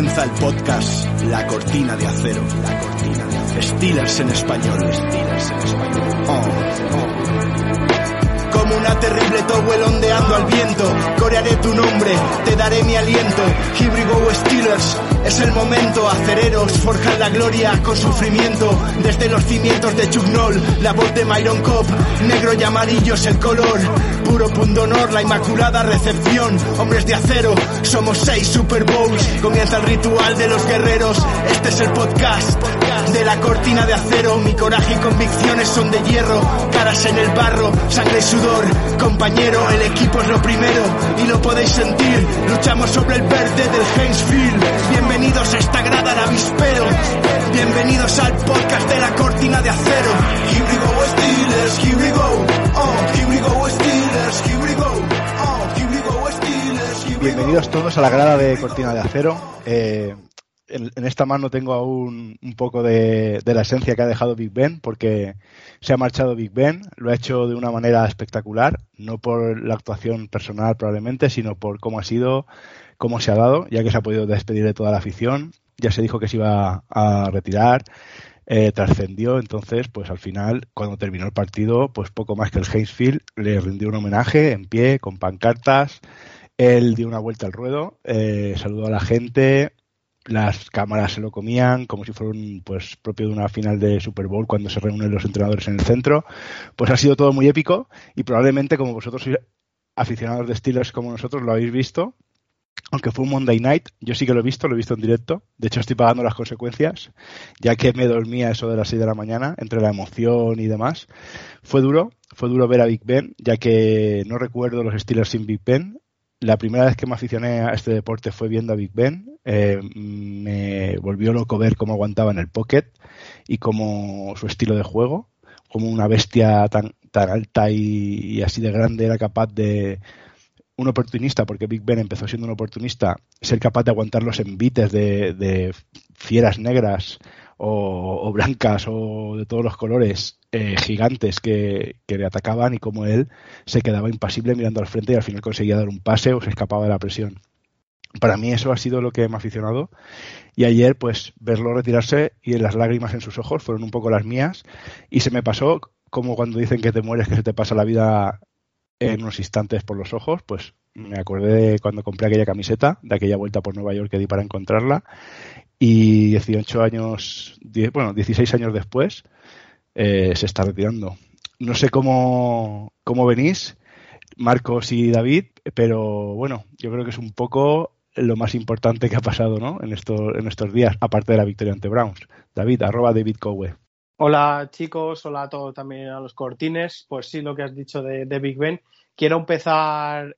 Comienza el podcast La Cortina de Acero. La Cortina de Acero. Steelers en español. Steelers en español. Como una terrible towel ondeando al viento, corearé tu nombre, te daré mi aliento. Here we go Steelers, es el momento. Acereros forjan la gloria con sufrimiento. Desde los cimientos de Chuck Noll, la voz de Myron Cobb. Negro y amarillo es el color, puro pundonor, la inmaculada recepción. Hombres de acero, somos 6 Super Bowls. Comienza el ritual de los guerreros. Este es el podcast de La Cortina de Acero. Mi coraje y convicciones son de hierro. Caras en el barro, sangre y sudor. Compañero, el equipo es lo primero y lo podéis sentir. Luchamos sobre el verde del Heinz Field. Bienvenidos a esta grada de avispero. Bienvenidos al podcast de La Cortina de Acero. Here we go Steelers, here we go. Here we go Steelers, here we go. Here we go Steelers, here we go. Bienvenidos todos a la grada de Cortina de Acero. En esta mano tengo aún un poco de la esencia que ha dejado Big Ben, porque se ha marchado Big Ben, lo ha hecho de una manera espectacular, no por la actuación personal probablemente, sino por cómo ha sido, cómo se ha dado, ya que se ha podido despedir de toda la afición. Ya se dijo que se iba a retirar, trascendió. Entonces pues al final, cuando terminó el partido, pues poco más que el Heinz Field le rindió un homenaje en pie, con pancartas. Él dio una vuelta al ruedo, saludó a la gente. Las cámaras se lo comían como si fuera pues propio de una final de Super Bowl, cuando se reúnen los entrenadores en el centro. Pues ha sido todo muy épico y probablemente, como vosotros sois aficionados de Steelers como nosotros, lo habéis visto. Aunque fue un Monday Night, yo sí que lo he visto en directo. De hecho, estoy pagando las consecuencias, ya que me dormía eso de las 6 de la mañana, entre la emoción y demás. Fue duro ver a Big Ben, ya que no recuerdo los Steelers sin Big Ben. La primera vez que me aficioné a este deporte fue viendo a Big Ben. Me volvió loco ver cómo aguantaba en el pocket y cómo su estilo de juego, como una bestia tan alta y así de grande era capaz de... Un oportunista, porque Big Ben empezó siendo un oportunista, ser capaz de aguantar los envites de fieras negras o blancas o de todos los colores, gigantes que le atacaban, y como él se quedaba impasible mirando al frente y al final conseguía dar un pase o se escapaba de la presión. Para mí eso ha sido lo que me ha aficionado, y ayer pues verlo retirarse y las lágrimas en sus ojos fueron un poco las mías, y se me pasó como cuando dicen que te mueres, que se te pasa la vida en unos instantes por los ojos. Pues me acordé de cuando compré aquella camiseta, de aquella vuelta por Nueva York que di para encontrarla, y 16 años después se está retirando. No sé cómo venís, Marcos y David, pero bueno, yo creo que es un poco lo más importante que ha pasado, ¿no?, en estos días, aparte de la victoria ante Browns. David, @David Cowe. Hola chicos, hola a todos, también a los cortines. Pues sí, lo que has dicho de Big Ben. Quiero empezar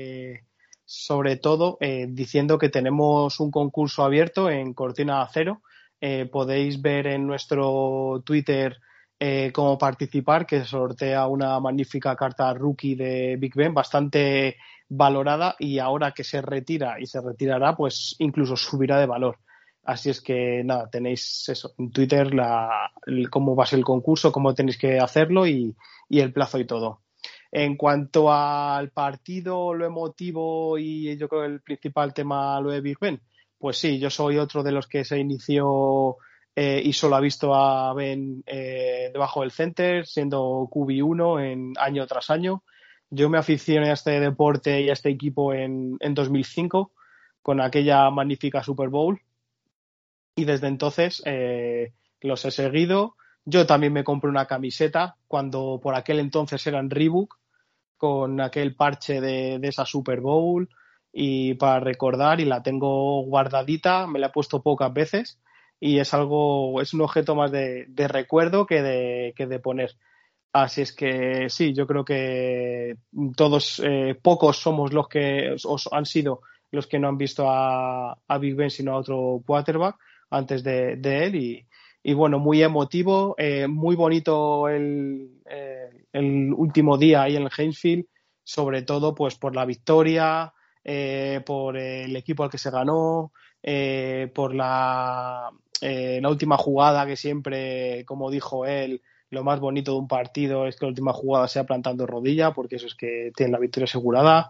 sobre todo diciendo que tenemos un concurso abierto en Cortina de Acero. Podéis ver en nuestro Twitter cómo participar, que sortea una magnífica carta rookie de Big Ben, bastante valorada, y ahora que se retira y se retirará, pues incluso subirá de valor. Así es que nada, tenéis eso en Twitter, cómo va a ser el concurso, cómo tenéis que hacerlo y el plazo y todo. En cuanto al partido, lo emotivo y yo creo que el principal tema, lo de Big Ben, pues sí, yo soy otro de los que se inició y solo ha visto a Ben debajo del center, siendo QB1 año tras año. Yo me aficioné a este deporte y a este equipo en 2005 con aquella magnífica Super Bowl. Y desde entonces los he seguido. Yo también me compré una camiseta cuando por aquel entonces eran Reebok, con aquel parche de esa Super Bowl, y para recordar, y la tengo guardadita, me la he puesto pocas veces y es un objeto más de recuerdo que de poner. Así es que sí, yo creo que todos, pocos somos los que han sido los que no han visto a Big Ben sino a otro quarterback antes de él, y bueno, muy emotivo, muy bonito el último día ahí en el Heinz Field, sobre todo pues por la victoria, por el equipo al que se ganó, por la última jugada, que siempre, como dijo él, lo más bonito de un partido es que la última jugada sea plantando rodilla, porque eso es que tiene la victoria asegurada.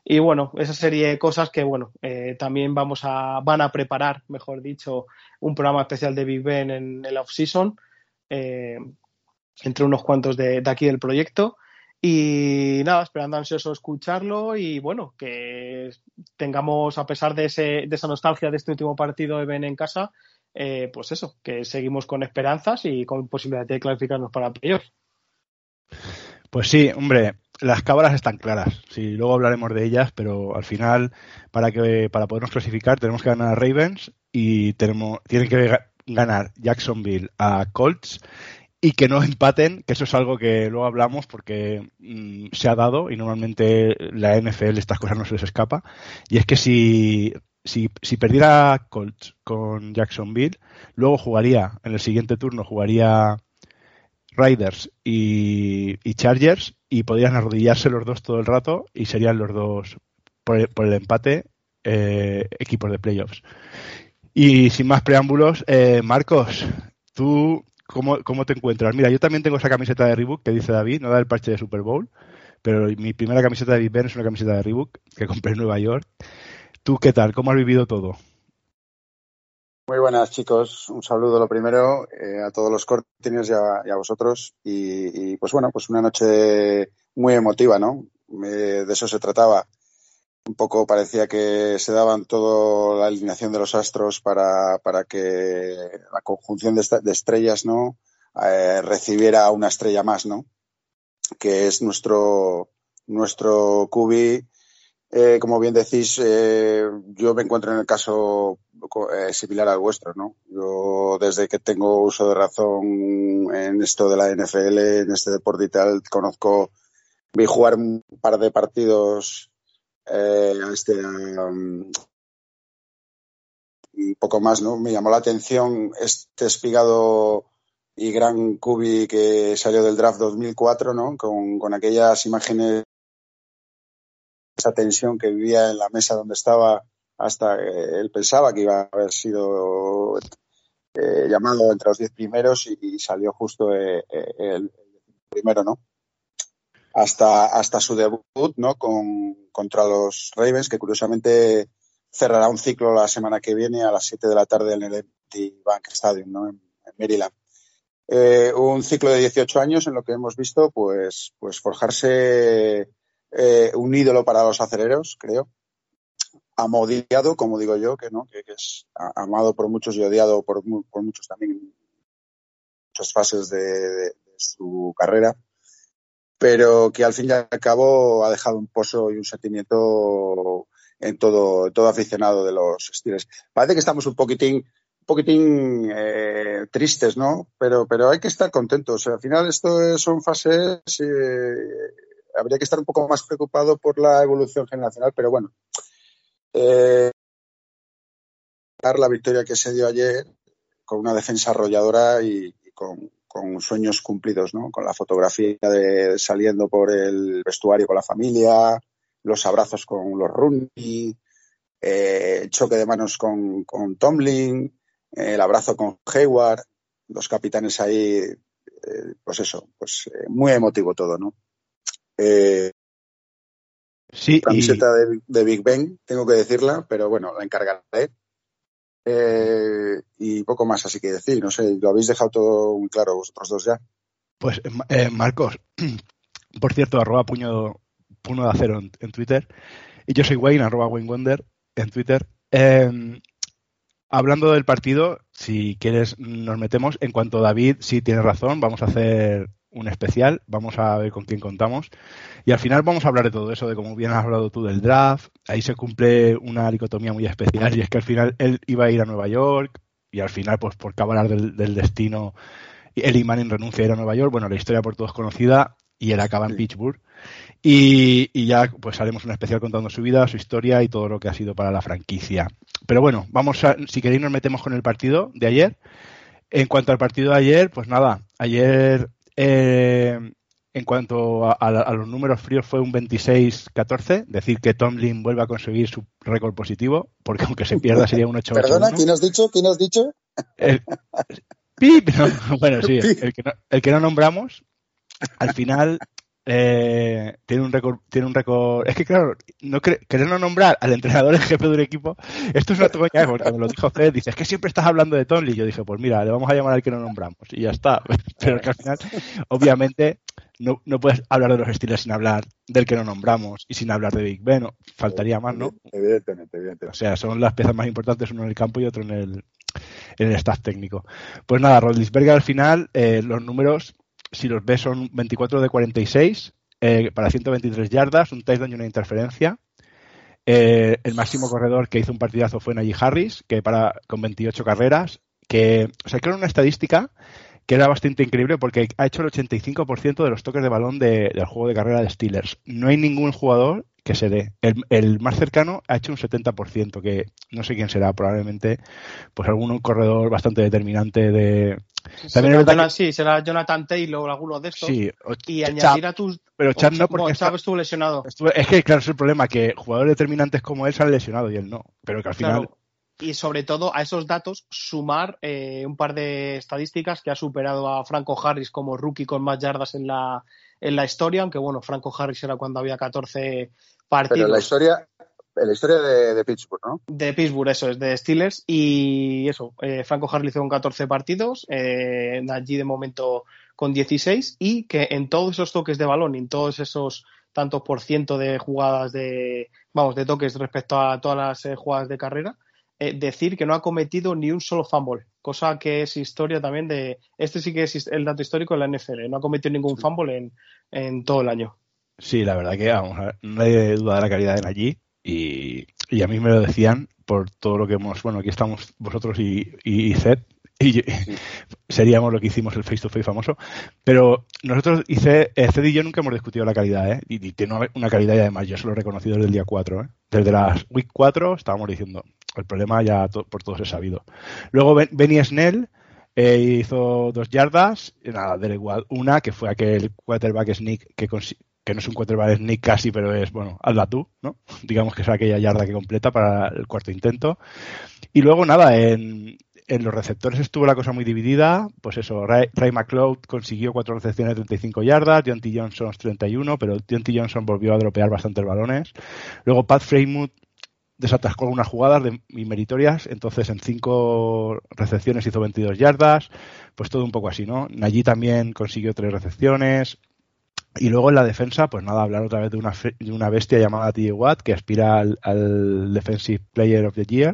Y bueno, esa serie de cosas que bueno, también van a preparar, mejor dicho, un programa especial de Big Ben en el off-season, entre unos cuantos de aquí del proyecto. Y nada, esperando ansioso escucharlo y bueno, que tengamos, a pesar de esa nostalgia de este último partido de Ben en casa, pues eso, que seguimos con esperanzas y con posibilidad de clasificarnos para playoffs. Pues sí, hombre, las cábalas están claras. Sí, luego hablaremos de ellas, pero al final, para podernos clasificar, tenemos que ganar a Ravens y tienen que ganar Jacksonville a Colts y que no empaten, que eso es algo que luego hablamos porque se ha dado y normalmente la NFL estas cosas no se les escapa. Y es que si perdiera Colts con Jacksonville, luego en el siguiente turno jugaría Raiders y Chargers y podrían arrodillarse los dos todo el rato y serían los dos por el empate equipos de playoffs. Y sin más preámbulos, Marcos, ¿tú cómo te encuentras? Mira, yo también tengo esa camiseta de Reebok que dice David, no da el parche de Super Bowl, pero mi primera camiseta de Big Ben es una camiseta de Reebok que compré en Nueva York. ¿Tú qué tal? ¿Cómo has vivido todo? Muy buenas, chicos. Un saludo lo primero a todos los cortines y a vosotros. Y pues bueno, pues una noche muy emotiva, ¿no? De eso se trataba. Un poco parecía que se daban toda la alineación de los astros para que la conjunción de estrellas, ¿no? Recibiera una estrella más, ¿no? Que es nuestro QB. Como bien decís, yo me encuentro en el caso similar al vuestro, ¿no? Yo, desde que tengo uso de razón en esto de la NFL, en este deporte y tal, vi jugar un par de partidos y poco más, ¿no? Me llamó la atención este espigado y gran QB que salió del draft 2004, ¿no? Con aquellas imágenes, esa tensión que vivía en la mesa donde estaba hasta él pensaba que iba a haber sido llamado entre los 10 primeros y salió justo el primero, ¿no? Hasta su debut, ¿no? Contra los Ravens, que curiosamente cerrará un ciclo la semana que viene a las 7 de la tarde en el Empty Bank Stadium, ¿no? En Maryland. Un ciclo de 18 años en lo que hemos visto pues forjarse un ídolo para los acereros, creo. Amodiado, como digo yo, que es amado por muchos y odiado por muchos también en muchas fases de su carrera, pero que al fin y al cabo ha dejado un pozo y un sentimiento en todo aficionado de los Steelers. Parece que estamos un poquitín tristes, ¿no? Pero hay que estar contentos. Al final esto son fases. Habría que estar un poco más preocupado por la evolución generacional, pero bueno. La victoria que se dio ayer con una defensa arrolladora y con sueños cumplidos, ¿no? Con la fotografía de saliendo por el vestuario con la familia, los abrazos con los Rooney, el choque de manos con Tomlin, el abrazo con Hayward, los capitanes ahí, muy emotivo todo, ¿no? Sí, camiseta de Big Ben, tengo que decirla, pero bueno, la encargaré. Y poco más así que decir, no sé, lo habéis dejado todo muy claro vosotros dos ya. Pues Marcos, por cierto, @puño de acero en Twitter, y yo soy Wayne, @WayneWonder en Twitter. Hablando del partido, si quieres nos metemos. En cuanto a David, sí tiene razón, vamos a hacer un especial, vamos a ver con quién contamos y al final vamos a hablar de todo eso, de cómo bien has hablado tú del draft. Ahí se cumple una dicotomía muy especial y es que al final él iba a ir a Nueva York y al final, pues por cábalas del destino, Eli Manning renuncia a ir a Nueva York. Bueno, la historia por todos conocida y él acaba en Pittsburgh y ya pues haremos un especial contando su vida, su historia y todo lo que ha sido para la franquicia. Pero bueno, si queréis nos metemos con el partido de ayer. En cuanto al partido de ayer, pues nada, ayer en cuanto a los números fríos fue un 26-14, decir que Tomlin vuelve a conseguir su récord positivo, porque aunque se pierda sería un 8-8-1. Perdona, ¿quién has dicho? ¡Pip! No, bueno, sí, el que no nombramos. Al final tiene un récord. Es que claro, querer no nombrar al entrenador en jefe de un equipo, esto es una coña, porque me lo dijo Fred, dice, es que siempre estás hablando de Tonli. Yo dije, pues mira, le vamos a llamar al que no nombramos y ya está. Pero que al final, obviamente, no puedes hablar de los Steelers sin hablar del que no nombramos y sin hablar de Big Ben, faltaría más, ¿no? Evidentemente. O sea, son las piezas más importantes, uno en el campo y otro en el staff técnico. Pues nada, Roethlisberger al final, los números, si los ves, son 24 de 46 para 123 yardas, un touchdown y una interferencia. El máximo corredor que hizo un partidazo fue Najee Harris, con 28 carreras, que era una estadística que era bastante increíble porque ha hecho el 85% de los toques de balón del juego de carrera de Steelers. No hay ningún jugador que se dé. El más cercano ha hecho un 70%, que no sé quién será, probablemente pues algún corredor bastante determinante de... será Jonathan Taylor o alguno de estos. Sí, y añadir a tus... Pero Chad no, porque Chad estuvo lesionado. Es que, claro, es el problema, que jugadores determinantes como él se han lesionado y él no. Pero que al final... Claro. Y sobre todo a esos datos sumar un par de estadísticas que ha superado a Franco Harris como rookie con más yardas en la historia, aunque bueno, Franco Harris era cuando había 14 partidos. Pero la historia de Pittsburgh, ¿no? De Pittsburgh, eso es, de Steelers. Y eso, Franco Harris hizo con 14 partidos, allí de momento con 16, y que en todos esos toques de balón y en todos esos tantos por ciento de jugadas de toques respecto a todas las jugadas de carrera, decir que no ha cometido ni un solo fumble, cosa que es historia también de... Este sí que es el dato histórico de la NFL, no ha cometido ningún fumble en todo el año. Sí, la verdad que vamos a ver, no hay duda de la calidad de allí y a mí me lo decían por todo lo que hemos... Bueno, aquí estamos vosotros y Zed, y seríamos lo que hicimos el face-to-face famoso, pero nosotros Zed y yo nunca hemos discutido la calidad, y tiene una calidad, y además yo se lo he reconocido desde el día 4, desde las week 4 estábamos diciendo, el problema ya por todos es sabido. Luego Benny Snell hizo 2 yardas, nada, da igual, una que fue aquel quarterback sneak que no es un quarterback sneak casi, pero es, bueno, hazla tú, ¿no? Digamos que es aquella yarda que completa para el cuarto intento. Y luego nada, en los receptores estuvo la cosa muy dividida, pues eso, Ray McLeod consiguió 4 recepciones de 35 yardas, Deontay Johnson 31, pero Deontay Johnson volvió a dropear bastantes balones. Luego Pat Freiermuth desatascó algunas jugadas meritorias, entonces en 5 recepciones hizo 22 yardas, pues todo un poco así, ¿no? Najee también consiguió 3 recepciones. Y luego en la defensa, pues nada, hablar otra vez de una bestia llamada T.J. Watt, que aspira al Defensive Player of the Year,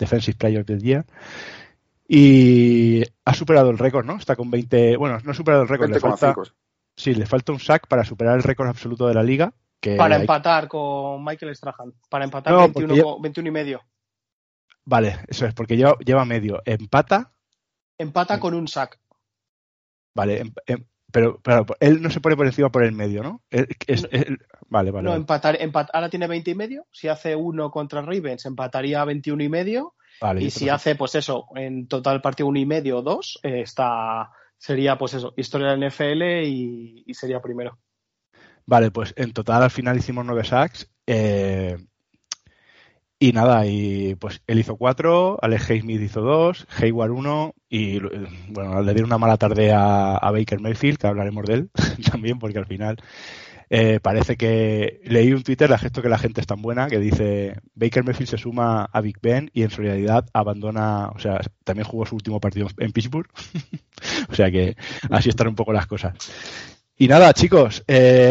y ha superado el récord, ¿no? Está con 20, bueno, no ha superado el récord, le falta un sack para superar el récord absoluto de la liga. Para empatar con Michael Strahan, para empatar 21 y medio. Vale, eso es, porque lleva medio. Empata con un sack. Vale, pero él no se pone por encima por el medio, ¿no? Vale. No, empatar, ahora tiene 20 y medio. Si hace 1 contra Ravens, empataría a 21 y medio. Vale, y si hace, pues eso, en total partido 1 y medio o 2, sería, pues eso, historia del NFL y sería primero. Vale, pues en total al final hicimos 9 sacks. Y nada, y pues él hizo 4, Alex Highsmith hizo 2, Hayward 1 y bueno, le dieron una mala tarde a Baker Mayfield, que hablaremos de él también, porque al final parece que leí un Twitter, que la gente es tan buena, que dice Baker Mayfield se suma a Big Ben y en solidaridad abandona, o sea, también jugó su último partido en Pittsburgh. O sea que así están un poco las cosas. Y nada, chicos,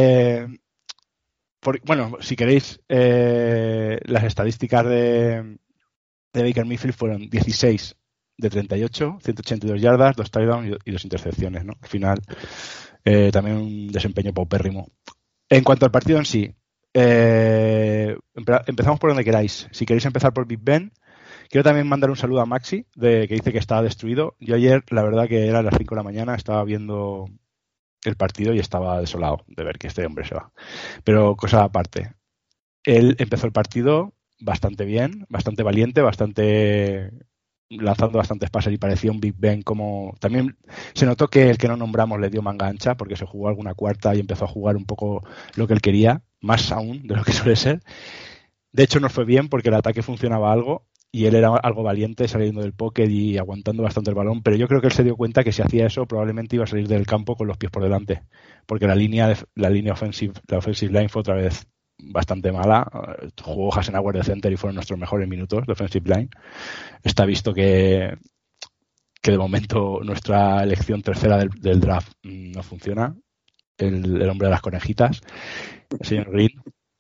bueno, si queréis, las estadísticas de Baker Mayfield fueron 16 de 38, 182 yardas, 2 touchdowns y 2 intercepciones, ¿no? Al final, también un desempeño paupérrimo. En cuanto al partido en sí, empezamos por donde queráis. Si queréis empezar por Big Ben, quiero también mandar un saludo a Maxi, que dice que estaba destruido. Yo ayer, la verdad que era a las 5 de la mañana, estaba viendo el partido y estaba desolado de ver que este hombre se va. Pero cosa aparte, él empezó el partido bastante bien, bastante valiente, lanzando bastantes pases y parecía un Big Ben. Como también se notó que el que no nombramos le dio manga ancha porque se jugó alguna cuarta y empezó a jugar un poco lo que él quería, más aún de lo que suele ser. De hecho nos fue bien porque el ataque funcionaba algo y él era algo valiente saliendo del pocket y aguantando bastante el balón, pero yo creo que él se dio cuenta que si hacía eso probablemente iba a salir del campo con los pies por delante, porque la línea offensive line fue otra vez bastante mala. Jugó Hasenauer de center y fueron nuestros mejores minutos de offensive line. Está visto que de momento nuestra elección tercera del draft no funciona, el hombre de las conejitas, el señor Green,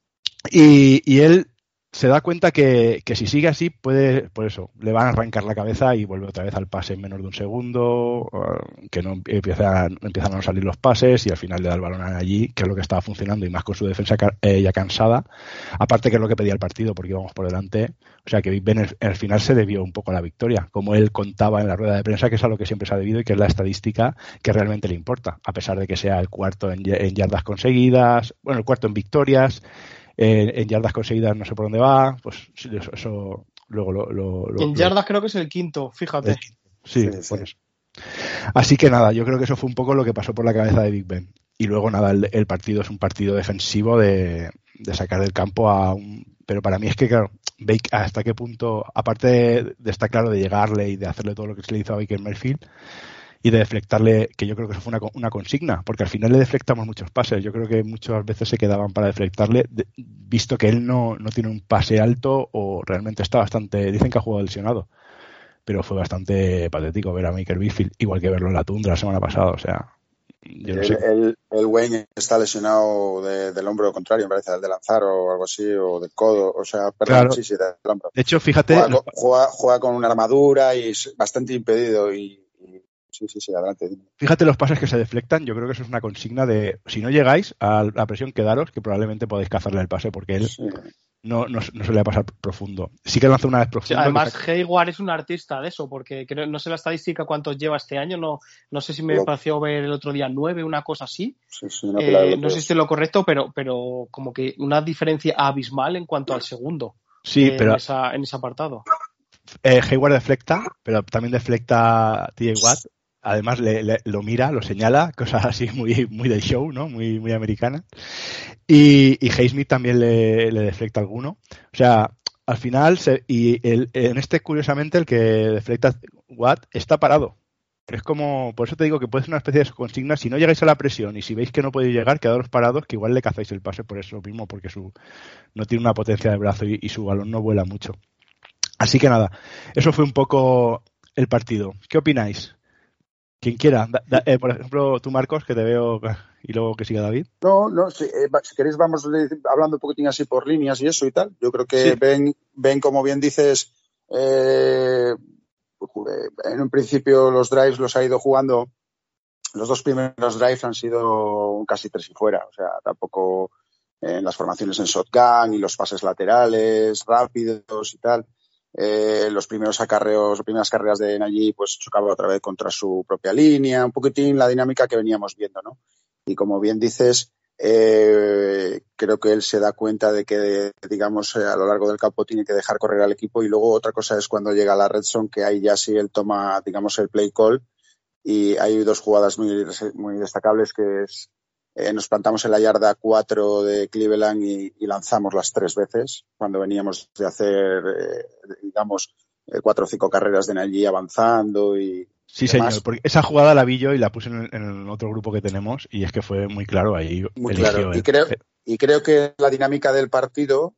y él se da cuenta que si sigue así puede, por eso, le van a arrancar la cabeza y vuelve otra vez al pase en menos de un segundo, que no empiezan a no salir los pases y al final le da el balón allí, que es lo que estaba funcionando, y más con su defensa ya cansada, aparte que es lo que pedía el partido porque íbamos por delante. O sea que Big Ben al final se debió un poco a la victoria, como él contaba en la rueda de prensa, que es a lo que siempre se ha debido y que es la estadística que realmente le importa, a pesar de que sea el cuarto en yardas conseguidas, bueno, el cuarto en victorias. En yardas conseguidas no sé por dónde va, pues eso luego en yardas creo que es el quinto, fíjate. Sí, por eso. Así que nada, yo creo que eso fue un poco lo que pasó por la cabeza de Big Ben. Y luego nada, el partido es un partido defensivo de sacar del campo a un... Pero para mí es que, claro, hasta qué punto, aparte de estar claro de llegarle y de hacerle todo lo que se le hizo a Baker Mayfield, y de deflectarle, que yo creo que eso fue una consigna, porque al final le deflectamos muchos pases. Yo creo que muchas veces se quedaban para deflectarle, visto que él no tiene un pase alto o realmente está bastante... Dicen que ha jugado lesionado, pero fue bastante patético ver a Baker Mayfield, igual que verlo en la tundra la semana pasada. O sea, yo no sé. El Wayne está lesionado del hombro contrario, me parece, del de lanzar o algo así, o del codo, o sea, perdón, Claro. sí, del hombro. De hecho, fíjate... Juega con una armadura y es bastante impedido y sí, adelante. Fíjate los pases que se deflectan. Yo creo que eso es una consigna de, si no llegáis a la presión, quedaros, que probablemente podéis cazarle el pase, porque él no se le va a pasar profundo. Sí que lanza una vez profundo. Sí, además, Hayward es un artista de eso, porque no sé la estadística cuántos lleva este año, no sé si me pareció ver el otro día 9, una cosa así. Sí, no sé si es lo correcto, pero como que una diferencia abismal en cuanto al segundo. Sí, pero en ese apartado. Hayward deflecta, pero también deflecta TJ Watt. Además lo mira, lo señala, cosas así muy de show, ¿no? Muy americana. Y Highsmith también le deflecta alguno. O sea, al final, en este, curiosamente, el que deflecta Watt está parado. Es como, por eso te digo que puede ser una especie de consigna. Si no llegáis a la presión y si veis que no podéis llegar, quedaros parados, que igual le cazáis el pase por eso mismo, porque no tiene una potencia de brazo y su balón no vuela mucho. Así que nada, eso fue un poco el partido. ¿Qué opináis? Quien quiera. Por ejemplo, tú, Marcos, que te veo, y luego que siga David. No, si queréis vamos hablando un poquitín así por líneas y eso y tal. Yo creo que sí. Ben, como bien dices, en un principio los drives los ha ido jugando. Los dos primeros drives han sido casi 3 y fuera. O sea, tampoco en las formaciones en shotgun y los pases laterales rápidos y tal. Los primeros acarreos, las primeras carreras de Najee, pues chocaba otra vez contra su propia línea, un poquitín la dinámica que veníamos viendo, ¿no? Y como bien dices, creo que él se da cuenta de que, digamos, a lo largo del campo tiene que dejar correr al equipo, y luego otra cosa es cuando llega a la red zone, que ahí ya sí él toma, digamos, el play call, y hay 2 jugadas muy destacables, que es nos plantamos en la yarda 4 de Cleveland y lanzamos las 3 veces, cuando veníamos de hacer, digamos, 4 o 5 carreras de allí avanzando y sí, demás. Señor, porque esa jugada la vi yo y la puse en otro grupo que tenemos, y es que fue muy claro ahí. Muy claro. Y creo que la dinámica del partido,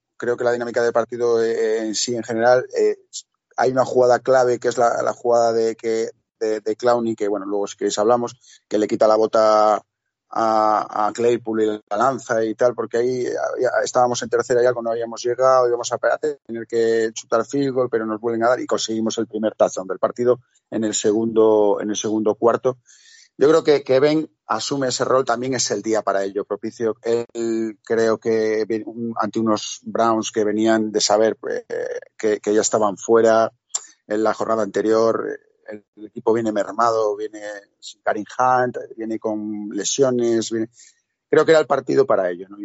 en sí, en general, hay una jugada clave que es la jugada de Clowney, que bueno, luego si queréis hablamos, que le quita la bota a Claypool y la lanza y tal, porque ahí ya estábamos en tercera ya cuando habíamos llegado, íbamos a tener que chutar field goal, pero nos vuelven a dar y conseguimos el primer touchdown del partido en el segundo cuarto. Yo creo que Ben asume ese rol, también es el día para ello propicio. Él creo que ante unos Browns que venían de saber que ya estaban fuera en la jornada anterior. El equipo viene mermado, viene sin Kareem Hunt, viene con lesiones. Creo que era el partido para ello, ¿no?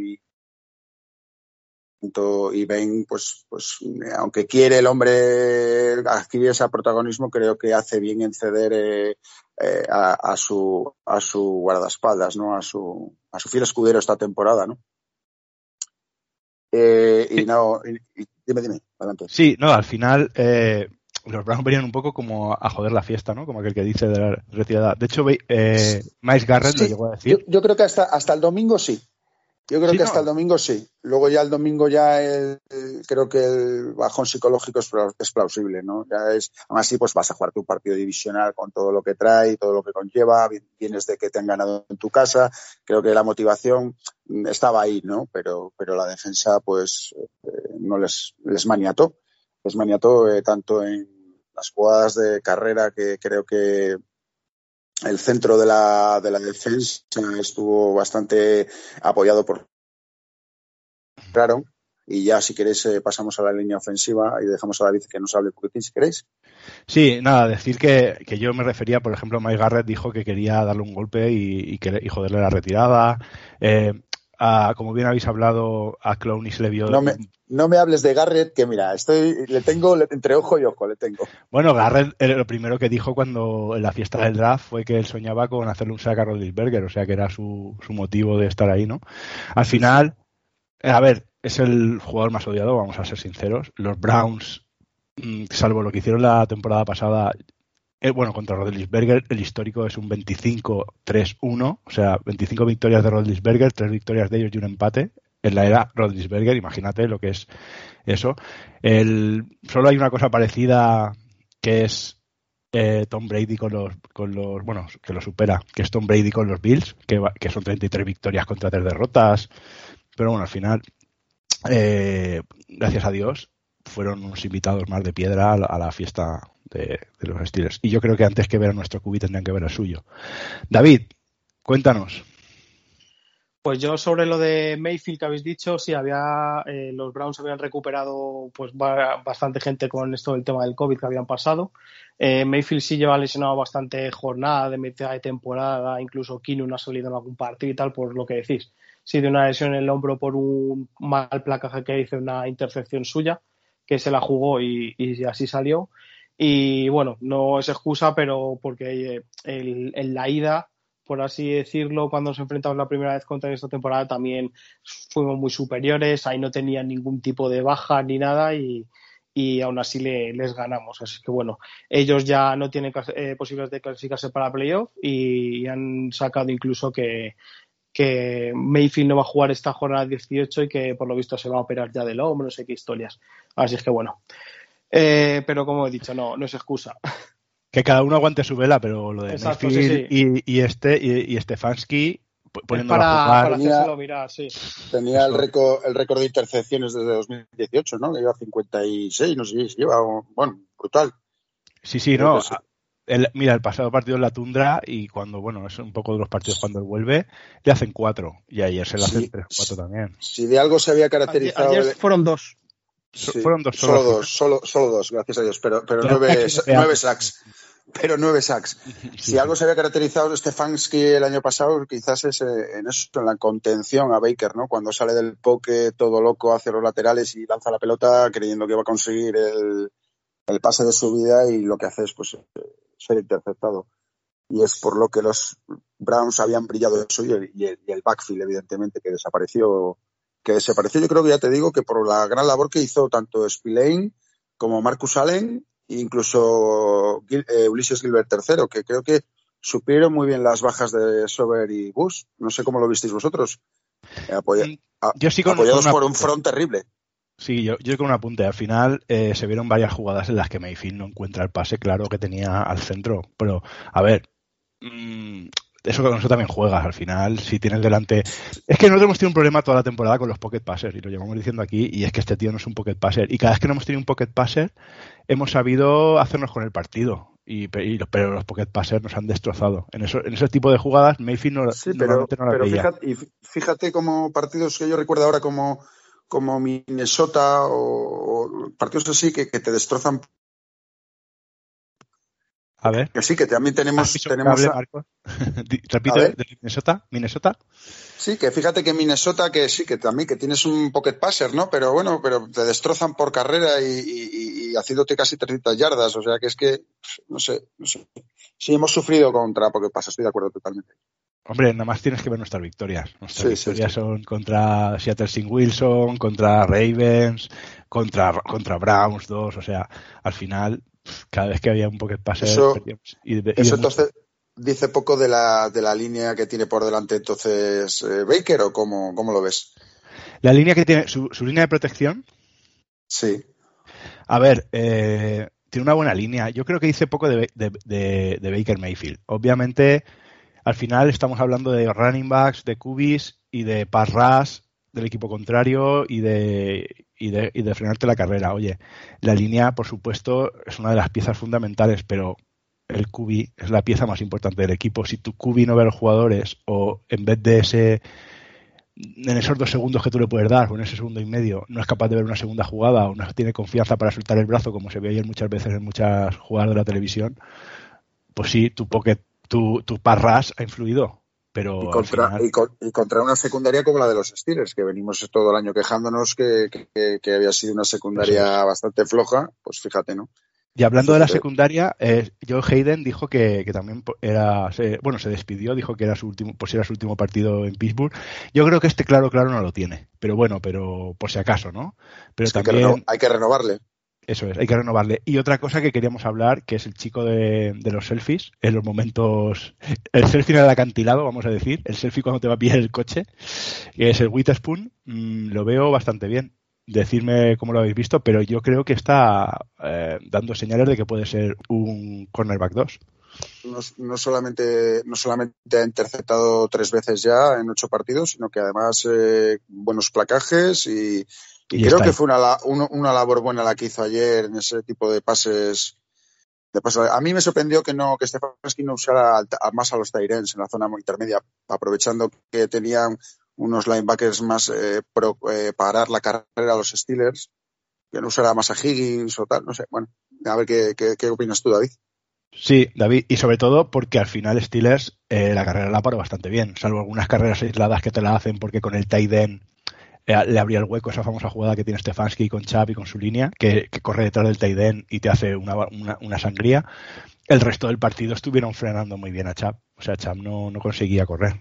Y Ben, pues aunque quiere el hombre adquirir ese protagonismo, creo que hace bien en ceder a su guardaespaldas, ¿no? A su fiel escudero esta temporada, ¿no? Dime, adelante. Sí, no, al final los Browns venían un poco como a joder la fiesta, ¿no? Como aquel que dice de la retirada. De hecho, Myles Garrett lo llegó a decir. Yo creo que hasta el domingo sí. Yo creo que hasta el domingo sí. Luego ya el domingo creo que el bajón psicológico es plausible, ¿no? Aún así, pues vas a jugar tu partido divisional con todo lo que trae, todo lo que conlleva, vienes de que te han ganado en tu casa. Creo que la motivación estaba ahí, ¿no? Pero la defensa, pues, no les maniató. Les maniató tanto en las jugadas de carrera, que creo que el centro de la defensa estuvo bastante apoyado por Claro, y ya si queréis pasamos a la línea ofensiva y dejamos a David que nos hable un poquitín si queréis. Sí, nada, decir que yo me refería, por ejemplo, Myles Garrett dijo que quería darle un golpe y joderle la retirada. Como bien habéis hablado, a Clowney se le vio... No me hables de Garrett, que mira, le tengo entre ojo y ojo, le tengo. Bueno, Garrett lo primero que dijo cuando en la fiesta del draft fue que él soñaba con hacerle un sack a Roethlisberger, o sea que era su motivo de estar ahí, ¿no? Al final, a ver, es el jugador más odiado, vamos a ser sinceros. Los Browns, salvo lo que hicieron la temporada pasada, contra Roethlisberger, el histórico es un 25-3-1, o sea, 25 victorias de Roethlisberger, 3 victorias de ellos y un empate. En la era Roethlisberger, imagínate lo que es eso. Solo hay una cosa parecida que es Tom Brady con los que lo supera, que es Tom Brady con los Bills, que son 33 victorias contra 3 derrotas. Pero bueno, al final, gracias a Dios, fueron unos invitados más de piedra a la fiesta de los Steelers. Y yo creo que antes que ver a nuestro QB tendrían que ver al suyo. David, cuéntanos. Pues yo sobre lo de Mayfield que habéis dicho, sí, los Browns habían recuperado pues bastante gente con esto del tema del COVID que habían pasado. Mayfield sí lleva lesionado bastante jornada de mitad de temporada, incluso Keenum ha salido en algún partido y tal, por lo que decís. Sí, de una lesión en el hombro por un mal placaje que hizo, una intercepción suya, que se la jugó y así salió. Y bueno, no es excusa, pero porque en la ida, por así decirlo, cuando nos enfrentamos la primera vez contra esta temporada también fuimos muy superiores, ahí no tenían ningún tipo de baja ni nada y aún así les ganamos. Así que bueno, ellos ya no tienen posibilidades de clasificarse para playoff y han sacado incluso que Mayfield no va a jugar esta jornada 18 y que por lo visto se va a operar ya del hombro, no sé qué historias. Así es que bueno, pero como he dicho, no es excusa. Que cada uno aguante su vela, pero lo de Exacto, Mayfield sí. y Stefanski poniéndolo para a jugar. hacérselo mirar, sí. Tenía el récord de intercepciones desde 2018, ¿no? Que lleva 56, no sé si lleva, bueno, brutal. Sí, no. Mira, el pasado partido en la Tundra y cuando, es un poco de los partidos cuando él vuelve, le hacen 4 y ayer se le hacen 3 o 4 también. Si de algo se había caracterizado... Ayer fueron 2. Sí, fueron 2 solo 2, gracias a Dios, pero 9 sacks. Pero 9 sacks. Si algo se había caracterizado Stefanski el año pasado, quizás es en la contención a Baker, ¿no? Cuando sale del poke todo loco hacia los laterales y lanza la pelota creyendo que va a conseguir el pase de su vida y lo que hace es pues ser interceptado. Y es por lo que los Browns habían brillado eso y el backfield, evidentemente, que desapareció. Yo creo que ya te digo que por la gran labor que hizo tanto Spillane como Marcus Allen e incluso Ulises Gilbert III, que creo que supieron muy bien las bajas de Sober y Bush. No sé cómo lo visteis vosotros. Yo sí apoyados por un front terrible. Sí, yo con un apunte. Al final se vieron varias jugadas en las que Mayfield no encuentra el pase claro que tenía al centro. Pero, a ver, eso con eso también juegas. Al final, si tienes delante... Es que nosotros hemos tenido un problema toda la temporada con los pocket passers, y lo llevamos diciendo aquí, y es que este tío no es un pocket passer. Y cada vez que no hemos tenido un pocket passer, hemos sabido hacernos con el partido. Pero los pocket passers nos han destrozado. En ese tipo de jugadas, Mayfield normalmente no las veía. Fíjate como partidos que yo recuerdo ahora como Minnesota o partidos así que te destrozan. A ver. Que sí, que también tenemos Repite, ¿de Minnesota? Sí, que fíjate que Minnesota, que sí, que también que tienes un pocket passer, ¿no? Pero bueno, pero te destrozan por carrera y haciéndote casi 300 yardas. O sea, que es que, no sé. Sí, hemos sufrido contra pocket passer, estoy de acuerdo totalmente. Hombre, nada más tienes que ver nuestras victorias. Nuestras victorias sí. son contra Seattle sin Wilson, contra Ravens, contra Browns 2. O sea, al final, cada vez que había un pocket passer, perdíamos. Eso entonces dice poco de la línea que tiene por delante entonces Baker, ¿o cómo lo ves? La línea que tiene, su línea de protección. Sí. A ver, tiene una buena línea. Yo creo que dice poco de Baker Mayfield. Obviamente, al final estamos hablando de running backs, de QBs y de pass rush del equipo contrario y de frenarte la carrera. Oye, la línea, por supuesto, es una de las piezas fundamentales, pero el QB es la pieza más importante del equipo. Si tu QB no ve a los jugadores o en vez de en esos 2 segundos que tú le puedes dar, o en ese segundo y medio, no es capaz de ver una segunda jugada o no tiene confianza para soltar el brazo, como se ve ayer muchas veces en muchas jugadas de la televisión, pues sí, tu pass rush ha influido. Pero y contra una secundaria como la de los Steelers, que venimos todo el año quejándonos que había sido una secundaria bastante floja, pues fíjate, ¿no? Y hablando de la secundaria, Joe Hayden dijo que también se despidió, dijo que era su último partido en Pittsburgh. Yo creo que claro no lo tiene, pero por si acaso, ¿no? Pero también hay que renovarle. Eso es, hay que renovarle. Y otra cosa que queríamos hablar, que es el chico de los selfies, en los momentos, el selfie en el acantilado, vamos a decir, el selfie cuando te va a pillar el coche, que es el Witherspoon, lo veo bastante bien. Decirme cómo lo habéis visto, pero yo creo que está dando señales de que puede ser un cornerback 2. No solamente ha interceptado 3 veces ya en 8 partidos, sino que además buenos placajes y creo que fue una labor buena la que hizo ayer en ese tipo de pases. A mí me sorprendió que Stefanski no usara más a los tight ends en la zona intermedia, aprovechando que tenían unos linebackers más parar la carrera a los Steelers, que no usara más a Higgins o tal, no sé. Bueno, a ver qué opinas tú, David. Sí, David, y sobre todo porque al final Steelers la carrera la paró bastante bien, salvo algunas carreras aisladas que te la hacen porque con el tight end le abría el hueco, esa famosa jugada que tiene Stefanski con Chubb y con su línea, que corre detrás del tight end y te hace una sangría. El resto del partido estuvieron frenando muy bien a Chubb, o sea, Chubb no conseguía correr.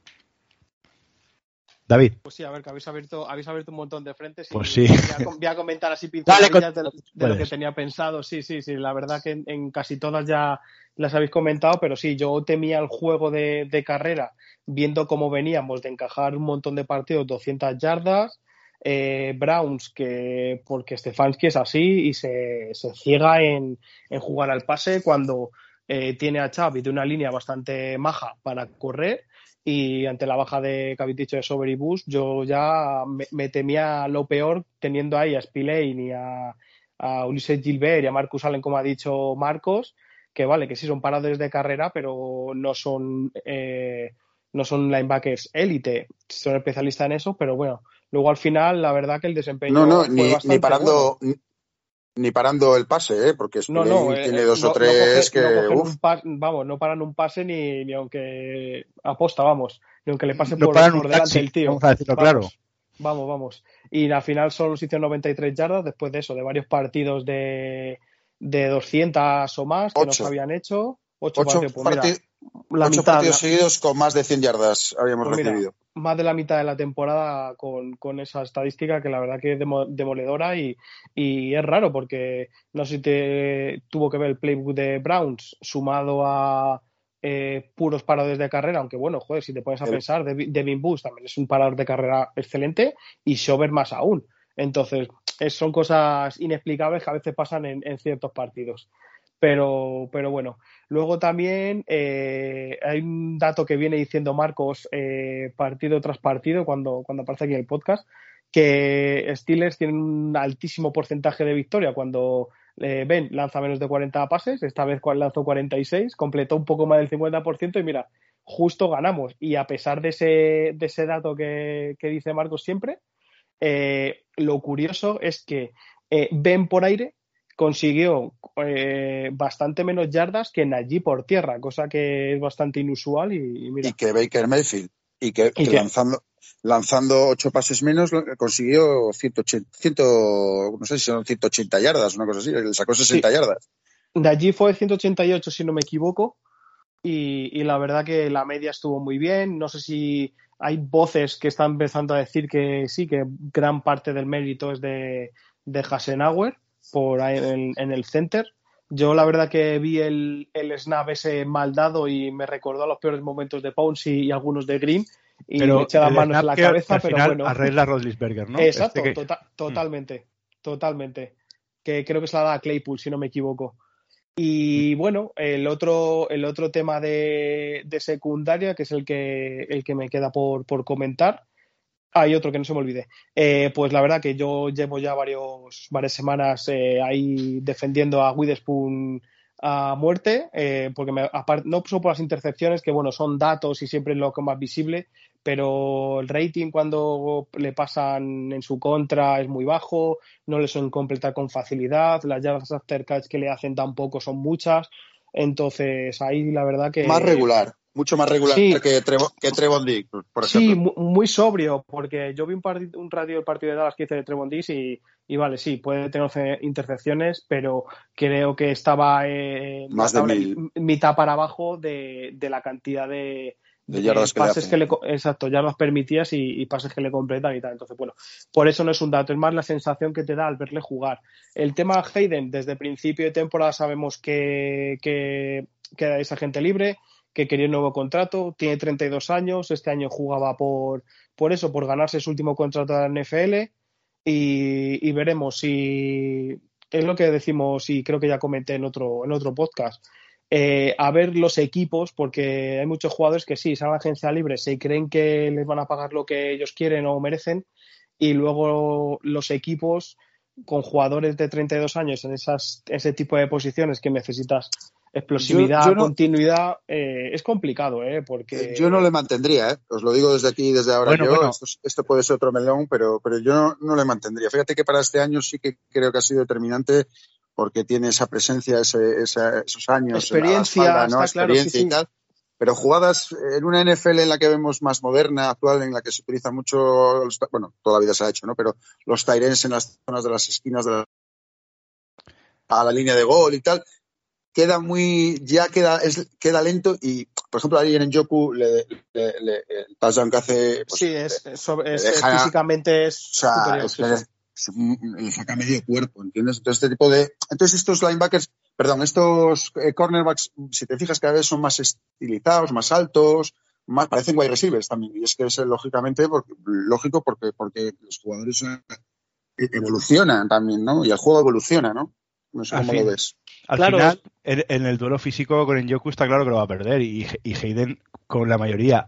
David. Pues sí, a ver, que habéis abierto un montón de frentes y pues sí. voy a comentar así pinceladillas de lo que tenía pensado. Sí, la verdad que en casi todas ya las habéis comentado, pero sí, yo temía el juego de carrera, viendo cómo veníamos de encajar un montón de partidos, 200 yardas, Browns, porque Stefanski es así y se ciega en jugar al pase cuando tiene a Chubb y de una línea bastante maja para correr. Y ante la baja que habéis dicho de Sober y Bush, yo ya me temía lo peor teniendo ahí a Spillane y a Ulises Gilbert y a Marcus Allen, como ha dicho Marcos, que vale, que sí son paradores de carrera, pero no son linebackers élite, son especialistas en eso, pero bueno, luego al final la verdad que el desempeño fue bastante bueno. Ni parando el pase, porque Spillane tiene 2 o 3 no paran un pase ni aunque aposta, ni aunque le pase por delante el tío. Vamos a decirlo claro. Vamos. Y al final solo se hicieron 93 yardas después de eso, de varios partidos de 200 o más que nos habían hecho. 8 partidos seguidos con más de 100 yardas habíamos recibido. Más de la mitad de la temporada con esa estadística que la verdad que es demoledora y es raro porque no sé si tuvo que ver el playbook de Browns sumado a puros paradores de carrera, aunque bueno, joder, si te pones a pensar, Devin Bush también es un parador de carrera excelente y Schober más aún. Entonces, son cosas inexplicables que a veces pasan en ciertos partidos. Pero bueno, luego también hay un dato que viene diciendo Marcos partido tras partido cuando aparece aquí en el podcast, que Steelers tienen un altísimo porcentaje de victoria cuando Ben lanza menos de 40 pases, esta vez lanzó 46, completó un poco más del 50% y mira, justo ganamos. Y a pesar de ese dato que dice Marcos siempre, lo curioso es que Ben por aire consiguió bastante menos yardas que Najee por tierra, cosa que es bastante inusual y mira. Y que Baker Mayfield, y que lanzando 8 pases menos consiguió 180, no sé si son 180 yardas, una cosa así, le sacó 60 yardas. Najee fue 188 si no me equivoco, y la verdad que la media estuvo muy bien. No sé si hay voces que están empezando a decir que sí, que gran parte del mérito es de Hasenauer por ahí en el center. Yo la verdad que vi el snap ese mal dado y me recordó a los peores momentos de Pouncey y algunos de Green y Pero me eché las el manos en snap la que cabeza, al pero final bueno. arregla Rodlisberger, ¿no? Exacto, Que... totalmente. Que creo que se la da a Claypool, si no me equivoco. Y bueno, el otro tema de secundaria, que es el que me queda por comentar. Hay otro que no se me olvide. Pues la verdad que yo llevo ya varias semanas ahí defendiendo a Witherspoon a muerte, porque no solo por las intercepciones, que bueno, son datos y siempre es lo más visible, pero el rating cuando le pasan en su contra es muy bajo, no le suelen completar con facilidad, las yardas after catch que le hacen tampoco son muchas, entonces ahí la verdad que... Más regular, mucho más regular sí, que Trevon Diggs, por sí, ejemplo. muy sobrio, porque yo vi un radio del partido de Dallas que hice de Trevon Diggs y vale, sí, puede tener intercepciones, pero creo que estaba Más de 1000 mitad para abajo de la cantidad de yardas pases que le hacen. exacto, yardas permitidas y pases que le completan y tal. Entonces, bueno, por eso no es un dato, es más la sensación que te da al verle jugar. El tema Hayden, desde el principio de temporada sabemos que es agente libre, que quería un nuevo contrato, tiene 32 años, este año jugaba por ganarse su último contrato de la NFL y veremos si es lo que decimos y creo que ya comenté en otro podcast. A ver los equipos, porque hay muchos jugadores que sí, salen a agencia libre, se creen que les van a pagar lo que ellos quieren o merecen y luego los equipos con jugadores de 32 años en ese tipo de posiciones que necesitas explosividad, continuidad, es complicado, porque... Yo no le mantendría, os lo digo desde aquí, desde ahora. Bueno. Esto puede ser otro melón, pero yo no le mantendría. Fíjate que para este año sí que creo que ha sido determinante porque tiene esa presencia, esos años experiencia, en la espalda, ¿no? Está Experiencia claro, y tal. Pero jugadas en una NFL en la que vemos más moderna, actual, en la que se utiliza mucho, bueno, toda la vida se ha hecho, ¿no? Pero los tight ends en las zonas de las esquinas a la línea de gol y tal, queda lento y, por ejemplo, ahí en Njoku el touchdown que hace, pues, sí, físicamente es superior. Le saca medio cuerpo, ¿entiendes? Entonces, estos linebackers, estos cornerbacks, si te fijas, cada vez son más estilizados, más altos, parecen wide receivers también, y es que es lógico porque los jugadores evolucionan también, ¿no? Y el juego evoluciona, ¿no? No sé cómo lo ves. Al final, en el duelo físico con Njoku está claro que lo va a perder y Hayden con la mayoría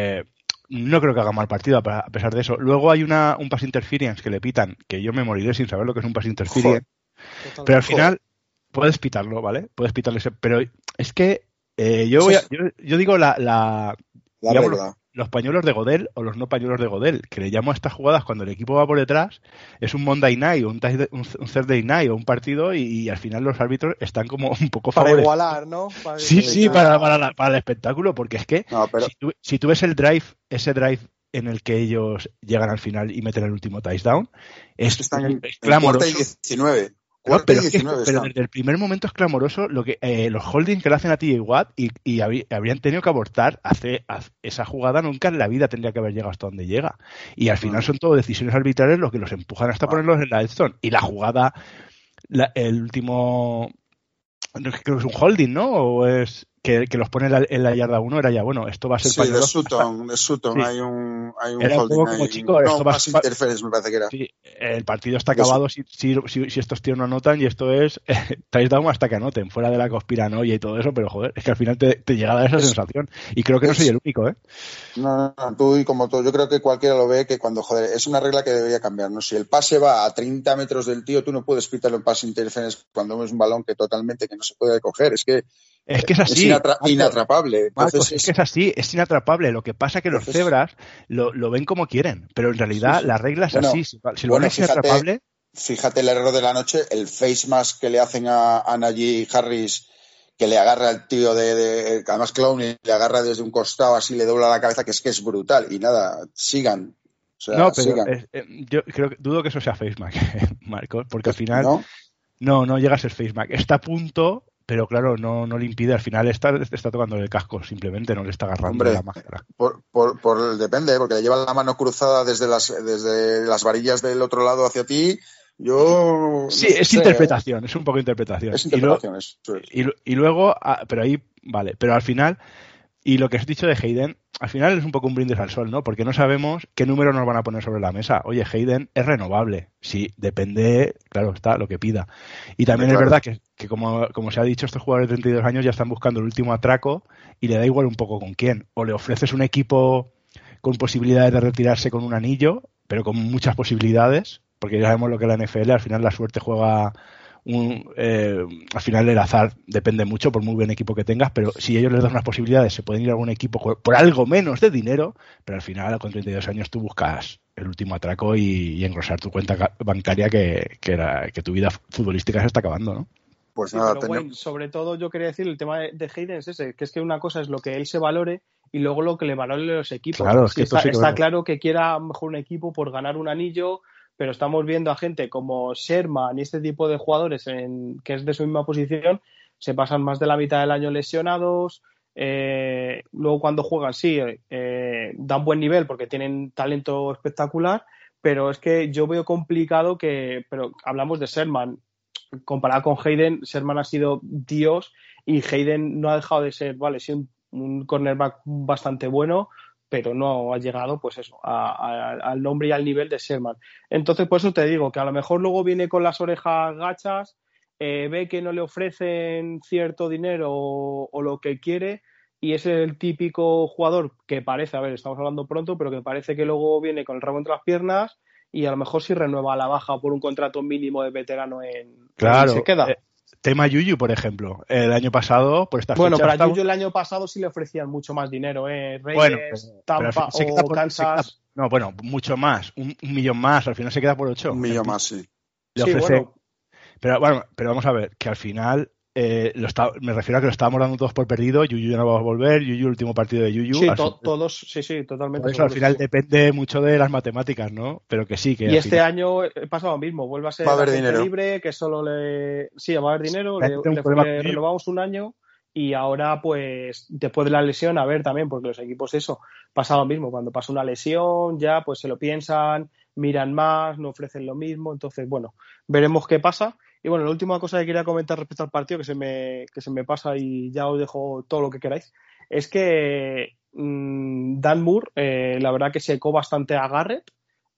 no creo que haga mal partido a pesar de eso. Luego hay un pass interference que le pitan, que yo me moriré sin saber lo que es un pass interference. Pero al final puedes pitarlo, ¿vale? Puedes pitarle ese, pero es que yo digo digamos, los pañuelos de Godel o los no pañuelos de Godel, que le llamo a estas jugadas cuando el equipo va por detrás, es un Monday Night o un Thursday Night o un partido y al final los árbitros están como un poco para favorecidos. Igualar, ¿no? Para el espectáculo, porque es que si tú ves ese drive en el que ellos llegan al final y meten el último touchdown, es clamoroso. 19. Pero desde el primer momento es clamoroso lo que los holdings que le hacen a TJ Watt y habrían tenido que abortar esa jugada, nunca en la vida tendría que haber llegado hasta donde llega. Y al final son todo decisiones arbitrarias lo que los empujan hasta ponerlos en la Edson. Y la jugada, el último, creo que es un holding, ¿no? O es que los pone en la yarda 1, era ya, bueno, esto va a ser de Sutton, sí. hay un era holding un poco como, chico, esto va a ser interference, me parece que era. Sí, el partido está acabado si estos tíos no anotan y esto es touchdown hasta que anoten, fuera de la conspiranoia y todo eso, pero joder, es que al final te llega a dar esa sensación y creo que no soy el único, ¿eh? No, tú y como tú, yo creo que cualquiera lo ve que cuando, es una regla que debería cambiar, ¿no? Si el pase va a 30 metros del tío, tú no puedes pitarle un pase interference cuando es un balón que no se puede coger, es que es así. Inatrapable. Entonces, es que es así, es inatrapable. Lo que pasa es que los cebras lo ven como quieren, pero en realidad la regla es así. Si lo ven inatrapable. Fíjate el error de la noche, el face mask que le hacen a Najee Harris, que le agarra al tío además Clowney le agarra desde un costado, así le dobla la cabeza, que es brutal. Y nada, sigan. O sea, no, pero yo dudo que eso sea face mask, Marcos, porque al final. No llega a ser face mask. Está a punto pero claro, no le impide, al final está tocando el casco, simplemente no le está agarrando. Hombre, la máscara. Depende, porque le lleva la mano cruzada desde las varillas del otro lado hacia ti. Yo sí, es interpretación, es un poco interpretación. Es interpretación, eso es. Y luego, pero ahí, vale, pero al final, y lo que has dicho de Hayden, al final es un poco un brindis al sol, ¿no? Porque no sabemos qué número nos van a poner sobre la mesa. Oye, Hayden es renovable. Sí, depende, claro, está lo que pida. Y también es verdad que como se ha dicho, estos jugadores de 32 años ya están buscando el último atraco y le da igual un poco con quién. O le ofreces un equipo con posibilidades de retirarse con un anillo, pero con muchas posibilidades, porque ya sabemos lo que es la NFL, al final la suerte juega al final el azar depende mucho por muy buen equipo que tengas, pero si ellos les dan unas posibilidades se pueden ir a algún equipo por algo menos de dinero, pero al final con 32 años tú buscas el último atraco y engrosar tu cuenta bancaria que tu vida futbolística se está acabando, ¿no? Pues sí, nada, pero Wayne, sobre todo yo quería decir el tema de Hayden es ese, que es que una cosa es lo que él se valore y luego lo que le valoren los equipos. Claro, es que está claro que quiera mejor un equipo por ganar un anillo, pero estamos viendo a gente como Sherman y este tipo de jugadores que es de su misma posición, se pasan más de la mitad del año lesionados, luego cuando juegan sí, dan buen nivel porque tienen talento espectacular, pero es que yo veo complicado pero hablamos de Sherman, comparado con Hayden, Sherman ha sido Dios y Hayden no ha dejado de ser, vale, sí, un cornerback bastante bueno, pero no ha llegado, pues eso, al nombre y al nivel de Sherman. Entonces, por eso te digo que a lo mejor luego viene con las orejas gachas, ve que no le ofrecen cierto dinero o lo que quiere, y es el típico jugador que parece, a ver, estamos hablando pronto, pero que parece que luego viene con el rabo entre las piernas y a lo mejor sí renueva a la baja por un contrato mínimo de veterano claro, se queda. Tema Yuyu, por ejemplo. El año pasado, por estas fechas... Bueno, pero a Yuyu el año pasado sí le ofrecían mucho más dinero, Raiders, Tampa o Kansas. Mucho más. Un millón más. Al final se queda por 8. Un millón más, sí. Le ofrece... Bueno. Pero vamos a ver, que al final... me refiero a que lo estábamos dando todos por perdido. Yuyu ya no va a volver. Yuyu, el último partido de Yuyu. Sí, todos, sí, totalmente. Por eso al final depende mucho de las matemáticas, ¿no? Pero que sí. Y este año pasa lo mismo. Vuelve a ser agente libre, que solo sí, va a haber dinero. Le renovamos un año y ahora, pues, después de la lesión, a ver también, porque los equipos pasa lo mismo. Cuando pasa una lesión, ya pues se lo piensan, miran más, no ofrecen lo mismo. Entonces, bueno, veremos qué pasa. Y bueno, la última cosa que quería comentar respecto al partido, que se me pasa y ya os dejo todo lo que queráis, es que Dan Moore, la verdad que secó bastante a Garrett,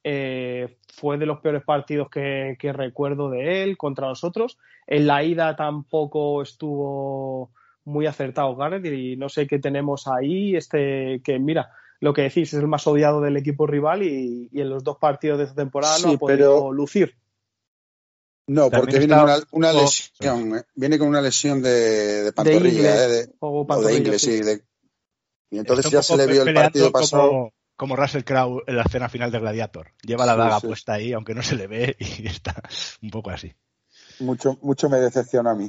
fue de los peores partidos que recuerdo de él contra nosotros. En la ida tampoco estuvo muy acertado Garrett y no sé qué tenemos ahí, que mira, lo que decís, es el más odiado del equipo rival y en los dos partidos de esta temporada no ha podido lucir. No, porque viene una lesión, viene con una lesión de pantorrilla, o de inglés, sí. Y entonces ya se le vio el partido pasado. Como Russell Crowe en la escena final de Gladiator. Lleva la daga puesta ahí, aunque no se le ve, y está un poco así. Mucho me decepciona a mí.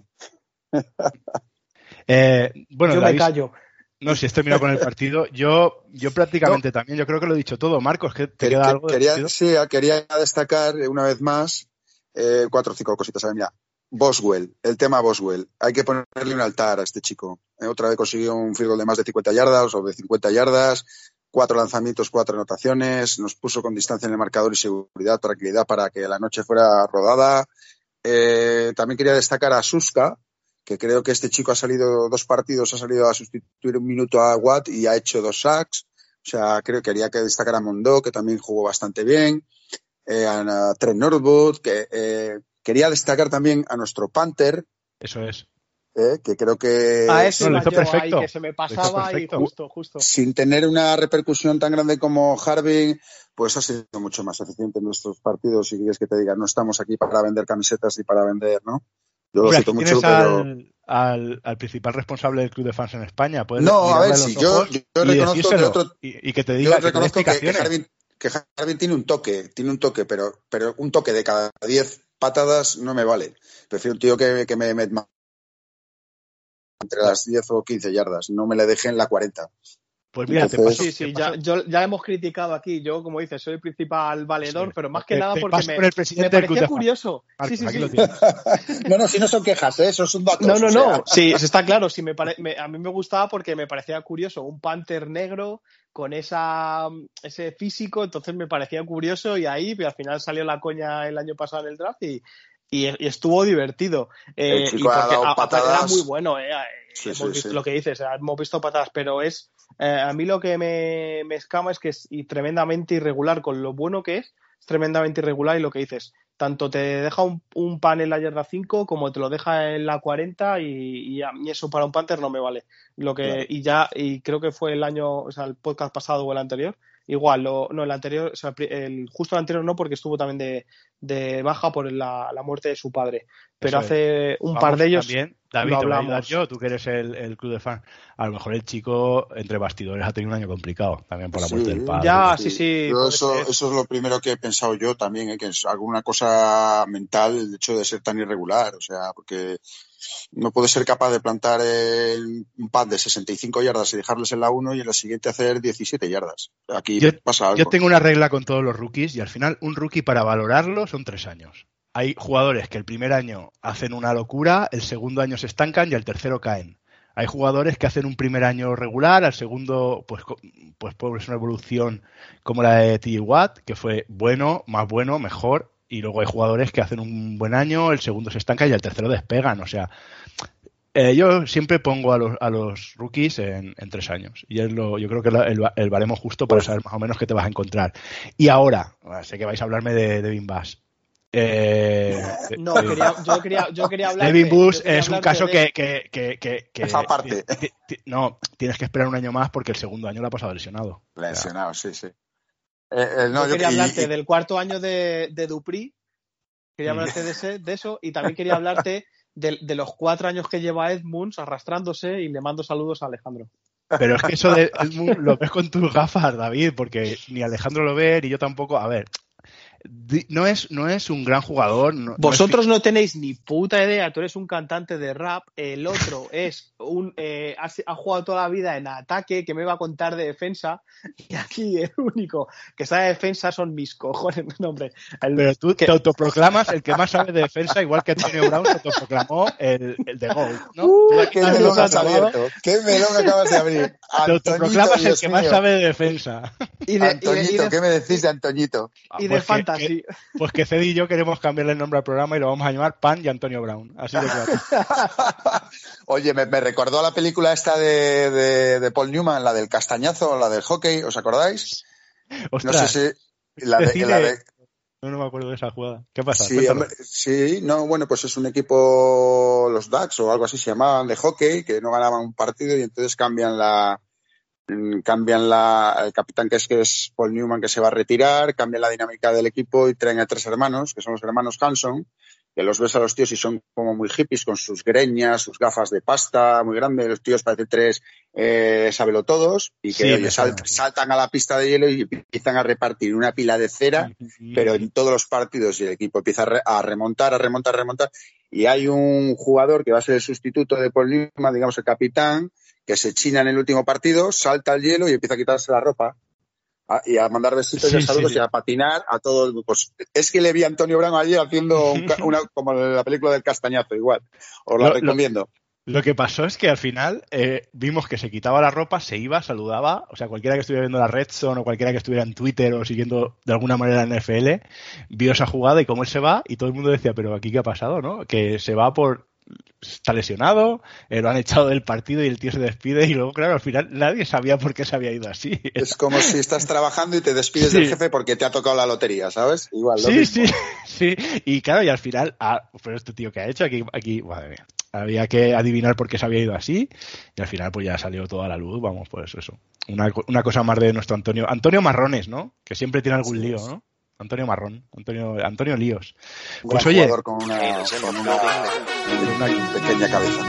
Yo me callo. No, si he terminado con el partido. Yo prácticamente también, yo creo que lo he dicho todo. Marcos, ¿te queda algo? Quería destacar una vez más 4 o 5 cositas. Mira, Boswell, el tema Boswell. Hay que ponerle un altar a este chico. Otra vez consiguió un field goal de más de 50 yardas o de 50 yardas, 4 lanzamientos, 4 anotaciones. Nos puso con distancia en el marcador y seguridad, tranquilidad para que la noche fuera rodada. También quería destacar a Suska, que creo que este chico ha salido 2 partidos, ha salido a sustituir un minuto a Watt y ha hecho 2 sacks. O sea, quería que destacar a Mondó, que también jugó bastante bien. A Trent Norwood, que quería destacar también a nuestro Panther. Eso es. Que creo que... A eso lo hizo perfecto. Ahí, que se me pasaba y justo. Sin tener una repercusión tan grande como Harvin, pues ha sido mucho más eficiente en nuestros partidos. Y quieres que te diga, no estamos aquí para vender camisetas y para vender, ¿no? Yo lo siento mucho, pero... al principal responsable del club de fans en España. No, a ver, si yo reconozco que otro... Y que te diga... Yo reconozco que Harvin tiene un toque, pero un toque de cada 10 patadas no me vale. Prefiero un tío que me entre las 10 o 15 yardas, no me le deje en la 40. Pues mira, entonces, ya hemos criticado aquí. Yo, como dices, soy el principal valedor, pero más que nada porque me parecía curioso. Marcos, sí. No, si no son quejas, eso son datos. No. Sí, está claro. A mí me gustaba porque me parecía curioso un Panther negro con ese físico, entonces me parecía curioso y ahí al final salió la coña el año pasado en el draft y estuvo divertido. El chico y porque patadas. era muy bueno. Hemos visto lo que dices, hemos visto patadas, pero a mí lo que me escama es que es tremendamente irregular, con lo bueno que es tremendamente irregular, y lo que dices, tanto te deja un pan en la yarda 5 como te lo deja en la 40 y a mí eso para un Panther no me vale. Claro. Y creo que fue el podcast pasado o el anterior, igual, el anterior, justo el anterior no, porque estuvo también de baja por la muerte de su padre, pero hace un par de ellos también, David, te voy a ayudar yo, tú que eres el club de fan. A lo mejor el chico entre bastidores ha tenido un año complicado también por la muerte del padre. Sí. Eso es lo primero que he pensado yo también, que es alguna cosa mental el hecho de ser tan irregular, o sea, porque no puedes ser capaz de plantar un pad de 65 yardas y dejarles en la 1 y en la siguiente hacer 17 yardas. Aquí pasa algo. Yo tengo una regla con todos los rookies y al final un rookie para valorarlo son 3 años. Hay jugadores que el primer año hacen una locura, el segundo año se estancan y al tercero caen. Hay jugadores que hacen un primer año regular, al segundo pues una evolución como la de T.J. Watt, que fue bueno, mejor, y luego hay jugadores que hacen un buen año, el segundo se estanca y al tercero despegan. O sea, yo siempre pongo a los rookies en 3 años. Y yo creo que el baremo justo para saber más o menos qué te vas a encontrar. Y ahora, sé que vais a hablarme de Devin Bush. Yo quería hablar. Devin Bush es un caso que esa parte. No, tienes que esperar un año más porque el segundo año lo ha pasado lesionado. Sí. Yo quería hablarte del cuarto año de Dupri. Quería hablarte de eso y también quería hablarte de los 4 años que lleva Edmunds arrastrándose, y le mando saludos a Alejandro. Pero es que eso de Edmunds lo ves con tus gafas, David, porque ni Alejandro lo ve ni yo tampoco. A ver, no es un gran jugador. Vosotros no tenéis ni puta idea. Tú eres un cantante de rap, el otro es ha jugado toda la vida en ataque, que me va a contar de defensa, y aquí el único que sabe de defensa son mis cojones. No, hombre, pero tú te autoproclamas el que más sabe de defensa, igual que Antonio Brown se autoproclamó el de gol, ¿no? ¿Qué melón has abierto? ¿Qué melón acabas de abrir? Te autoproclamas el que más sabe de defensa. Antoñito, ¿qué me decís de Antoñito? Y de fantasy. Pues que Cedi y yo queremos cambiarle el nombre al programa y lo vamos a llamar Pan y Antonio Brown. Así de claro. Oye, me recordó a la película esta de Paul Newman, la del castañazo, la del hockey, ¿os acordáis? Ostras, no sé si la de... No me acuerdo de esa jugada. ¿Qué pasa? Pues es un equipo, los Ducks o algo así se llamaban, de hockey, que no ganaban un partido y entonces cambian el capitán que es Paul Newman, que se va a retirar, cambian la dinámica del equipo y traen a 3 hermanos, que son los hermanos Hanson, que los ves a los tíos y son como muy hippies con sus greñas, sus gafas de pasta muy grandes, los tíos parecen 3 sabelotodos y que saltan a la pista de hielo y empiezan a repartir una pila de cera, pero en todos los partidos, y el equipo empieza a remontar, y hay un jugador que va a ser el sustituto de Paul Newman, digamos el capitán, que se china en el último partido, salta al hielo y empieza a quitarse la ropa y a mandar besitos y saludos y a patinar a todo el... Pues es que le vi a Antonio Brown allí haciendo como en la película del castañazo, igual. Os la recomiendo. Lo que pasó es que al final vimos que se quitaba la ropa, se iba, saludaba, o sea, cualquiera que estuviera viendo la Red Zone o cualquiera que estuviera en Twitter o siguiendo de alguna manera la NFL, vio esa jugada y cómo él se va y todo el mundo decía, pero aquí qué ha pasado, ¿no? Que se va está lesionado, lo han echado del partido y el tío se despide y luego, claro, al final nadie sabía por qué se había ido así. Es como si estás trabajando y te despides del jefe porque te ha tocado la lotería, ¿sabes? Igual. Sí. Y claro, y al final, pero este tío que ha hecho aquí, madre mía, había que adivinar por qué se había ido así y al final pues ya salió toda la luz, vamos, pues eso. Una cosa más de nuestro Antonio Marrones, ¿no? Que siempre tiene algún lío, ¿no? Antonio Marrón, Antonio Líos. Pues oye, jugador con una pequeña cabeza.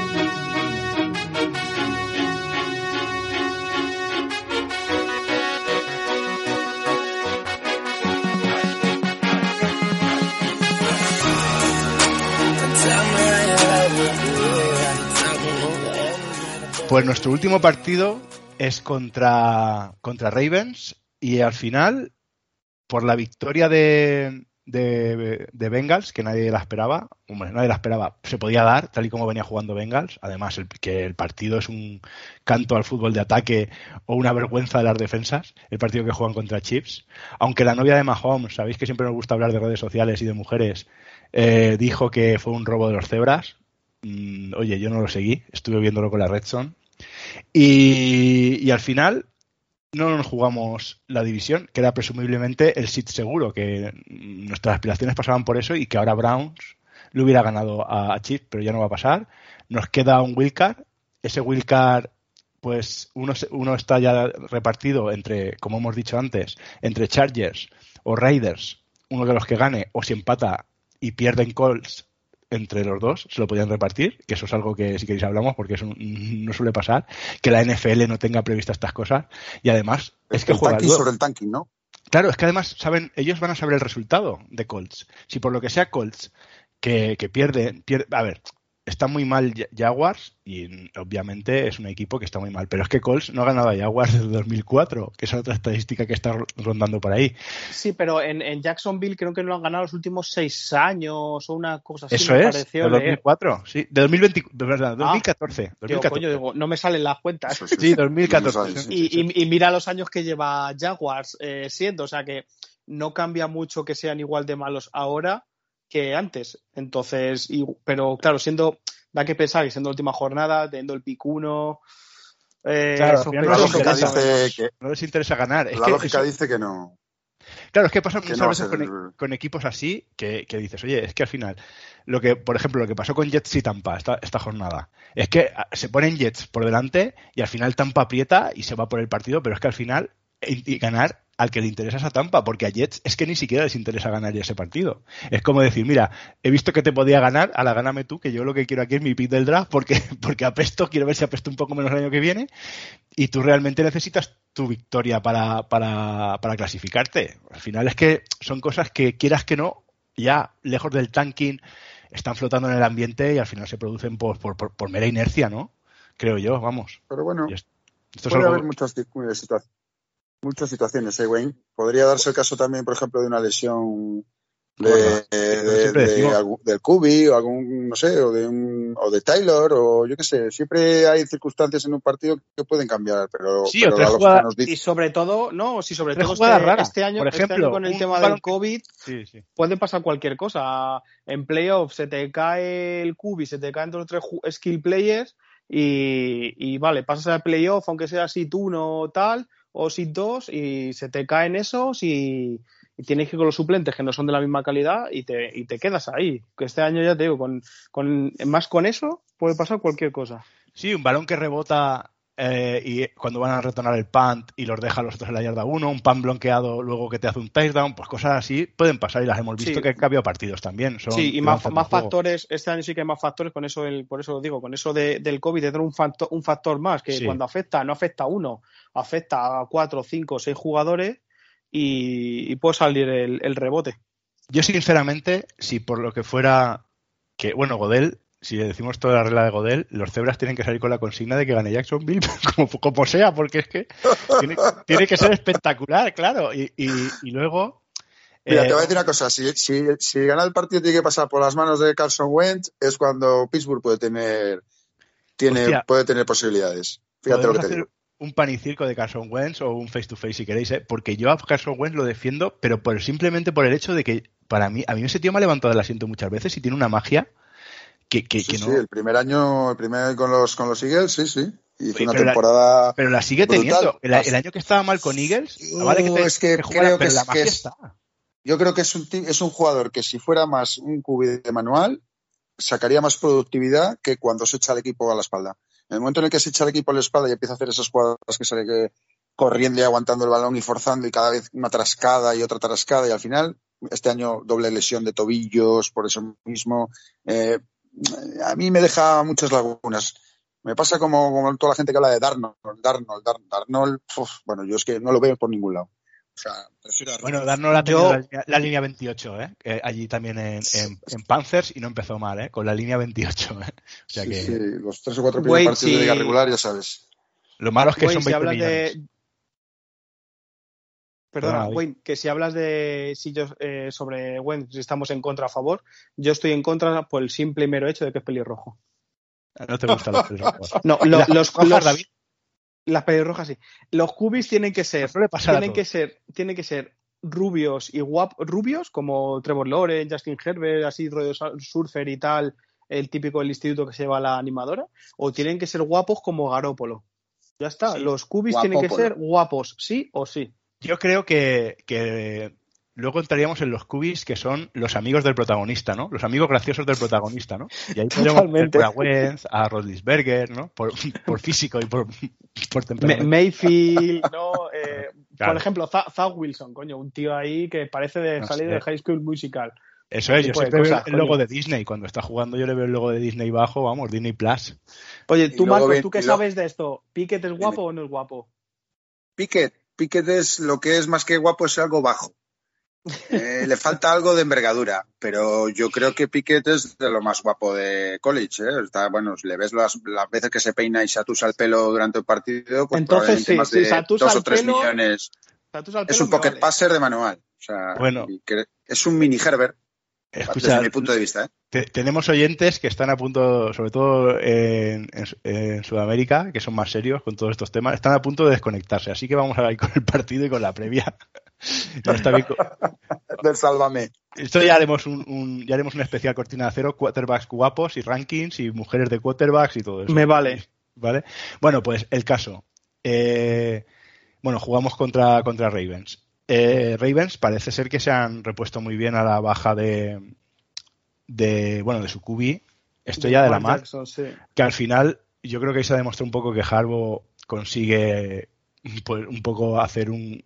Pues nuestro último partido es contra Ravens y al final, por la victoria de Bengals, que nadie la esperaba, se podía dar tal y como venía jugando Bengals, además que el partido es un canto al fútbol de ataque o una vergüenza de las defensas, el partido que juegan contra Chiefs, aunque la novia de Mahomes, sabéis que siempre nos gusta hablar de redes sociales y de mujeres, dijo que fue un robo de los cebras. Oye, yo no lo seguí, estuve viéndolo con la Red Zone y al final no nos jugamos la división, que era presumiblemente el seed seguro, que nuestras aspiraciones pasaban por eso y que ahora Browns le hubiera ganado a Chiefs, pero ya no va a pasar. Nos queda un wildcard. Ese wildcard, pues uno está ya repartido entre, como hemos dicho antes, entre Chargers o Raiders, uno de los que gane, o si empata y pierden Colts, entre los dos se lo podían repartir, que eso es algo que si queréis hablamos, porque eso no suele pasar, que la NFL no tenga previstas estas cosas, y además es que juega sobre el tanking, ¿no? Claro, es que además ellos van a saber el resultado de Colts. Si por lo que sea Colts que pierde, a ver, está muy mal Jaguars y obviamente es un equipo que está muy mal, pero es que Colts no ha ganado a Jaguars desde 2004, que es otra estadística que está rondando por ahí. Sí, pero en Jacksonville creo que no han ganado los últimos 6 años o una cosa así. Eso es, de 2004, sí, de 2020, de verdad, 2014. Digo, no me salen las cuentas. Sí, 2014. Y mira los años que lleva Jaguars siendo, o sea que no cambia mucho que sean igual de malos ahora que antes. Entonces, pero claro, da que pensar que siendo la última jornada, teniendo el pick 1, claro, no les interesa ganar. La lógica dice que no. Claro, es que pasa muchas veces con equipos así que dices, oye, es que al final, por ejemplo, lo que pasó con Jets y Tampa esta jornada, es que se ponen Jets por delante y al final Tampa aprieta y se va por el partido, pero es que al final ganar al que le interesa es a Tampa, porque a Jets es que ni siquiera les interesa ganar ya ese partido. Es como decir, mira, he visto que te podía ganar, gáname tú, que yo lo que quiero aquí es mi pick del draft, porque apesto, quiero ver si apesto un poco menos el año que viene, y tú realmente necesitas tu victoria para clasificarte. Al final es que son cosas que, quieras que no, ya lejos del tanking, están flotando en el ambiente y al final se producen por mera inercia, ¿no? Creo yo, vamos. Pero bueno, esto puede haber muchas situaciones, Wayne. Podría darse el caso también, por ejemplo, de una lesión del Kubi o algún, no sé, o de Taylor, o yo qué sé. Siempre hay circunstancias en un partido que pueden cambiar, pero sí, pero la lógica nos dice. Y sobre todo, este año, por ejemplo, con el tema del COVID, puede pasar cualquier cosa. En playoffs se te cae el Kubi, se te caen los 3 skill players y vale, pasas al playoff, aunque sea sit 1 o tal, o sit 2, y se te caen esos y tienes que ir con los suplentes que no son de la misma calidad y te quedas ahí. Que este año, ya te digo, con eso puede pasar cualquier cosa. Sí, un balón que rebota y cuando van a retornar el punt y los deja los otros en la yarda 1, un punt bloqueado luego que te hace un touchdown, pues cosas así pueden pasar y las hemos visto que han cambiado partidos también. Y más factores, este año sí que hay más factores, por eso digo, con eso del COVID, de tener un factor más, que cuando afecta, no afecta a uno, afecta a 4, 5, 6 jugadores y puede salir el rebote. Yo sinceramente, si por lo que fuera que, bueno, Godel, si le decimos toda la regla de Godel, los cebras tienen que salir con la consigna de que gane Jacksonville como sea, porque es que tiene que ser espectacular, claro. Y luego... Mira, te voy a decir una cosa. Si gana el partido tiene que pasar por las manos de Carson Wentz, es cuando Pittsburgh puede tener posibilidades. Fíjate lo que te digo. Un pan y circo de Carson Wentz o un face-to-face si queréis, porque yo a Carson Wentz lo defiendo, pero simplemente por el hecho de que a mí ese tío me ha levantado del asiento muchas veces y tiene una magia que no... Sí, el primer año con los Eagles, sí. Hizo una temporada pero la sigue brutal. Teniendo. El año que estaba mal con Eagles, vale que creo pero la magia está. Yo creo que es un jugador que si fuera más un QB de manual, sacaría más productividad que cuando se echa el equipo a la espalda. En el momento en el que se echa el equipo a la espalda y empieza a hacer esas jugadas que sale corriendo y aguantando el balón y forzando y cada vez una trascada y otra trascada y al final, este año doble lesión de tobillos, por eso mismo, a mí me deja muchas lagunas. Me pasa como toda la gente que habla de Darnold. Bueno, yo es que no lo veo por ningún lado. O sea, bueno, Darnold ha tenido la línea 28, allí también en Panthers y no empezó mal, con la línea 28. O sea que... los 3 o 4 primeros partidos de liga regular, ya sabes. Lo malo es que Wayne, son 20 millones. Perdona, Wayne, que si hablas de sobre Wayne, si estamos en contra o a favor, yo estoy en contra por el simple y mero hecho de que es pelirrojo. No te gustan los pelirrojos. No, David. Las pelirrojas sí. Los cubis tienen que ser rubios y rubios como Trevor Lawrence, Justin Herbert, así rollo surfer y tal, el típico del instituto que se lleva la animadora, o tienen que ser guapos como Garópolo. Ya está, sí, los cubis tienen que ser guapos, sí o sí. Yo creo que luego entraríamos en los cubis que son los amigos del protagonista, ¿no? Los amigos graciosos del protagonista, ¿no? Y ahí podemos meter a Wentz, a Roethlisberger, ¿no? Por físico y por temperamento. Mayfield, ¿no? Claro. Por ejemplo, Zach Wilson, coño, un tío ahí que parece de salir de High School Musical. Eso es, yo siempre veo el logo de Disney. Cuando está jugando yo le veo el logo de Disney bajo, vamos, Disney Plus. Oye, tú, Marcos, ¿tú qué sabes de esto? ¿Pickett es guapo o no es guapo? Pickett es lo que es más que guapo, es algo bajo. Le falta algo de envergadura, pero yo creo que Pickett es de lo más guapo de college, ¿eh? Está, bueno, le ves las veces que se peina y se atusa el pelo durante el partido, pues entonces sí, más de 2 o 3 millones. Es un pocket passer de manual. O sea, bueno, es un mini Herbert. Escucha, desde mi punto de vista, tenemos oyentes que están a punto, sobre todo en Sudamérica, que son más serios con todos estos temas, están a punto de desconectarse. Así que vamos a ir con el partido y con la previa. No está bien. Del Sálvame. Esto ya haremos un especial cortina de acero, quarterbacks guapos y rankings y mujeres de quarterbacks y todo eso. Me vale. ¿Vale? Bueno, pues el caso. Jugamos contra Ravens. Ravens parece ser que se han repuesto muy bien a la baja de su QB. Esto ya de la mar. Sí. Que al final yo creo que ahí se ha demostrado un poco que Harbaugh consigue pues, un poco hacer un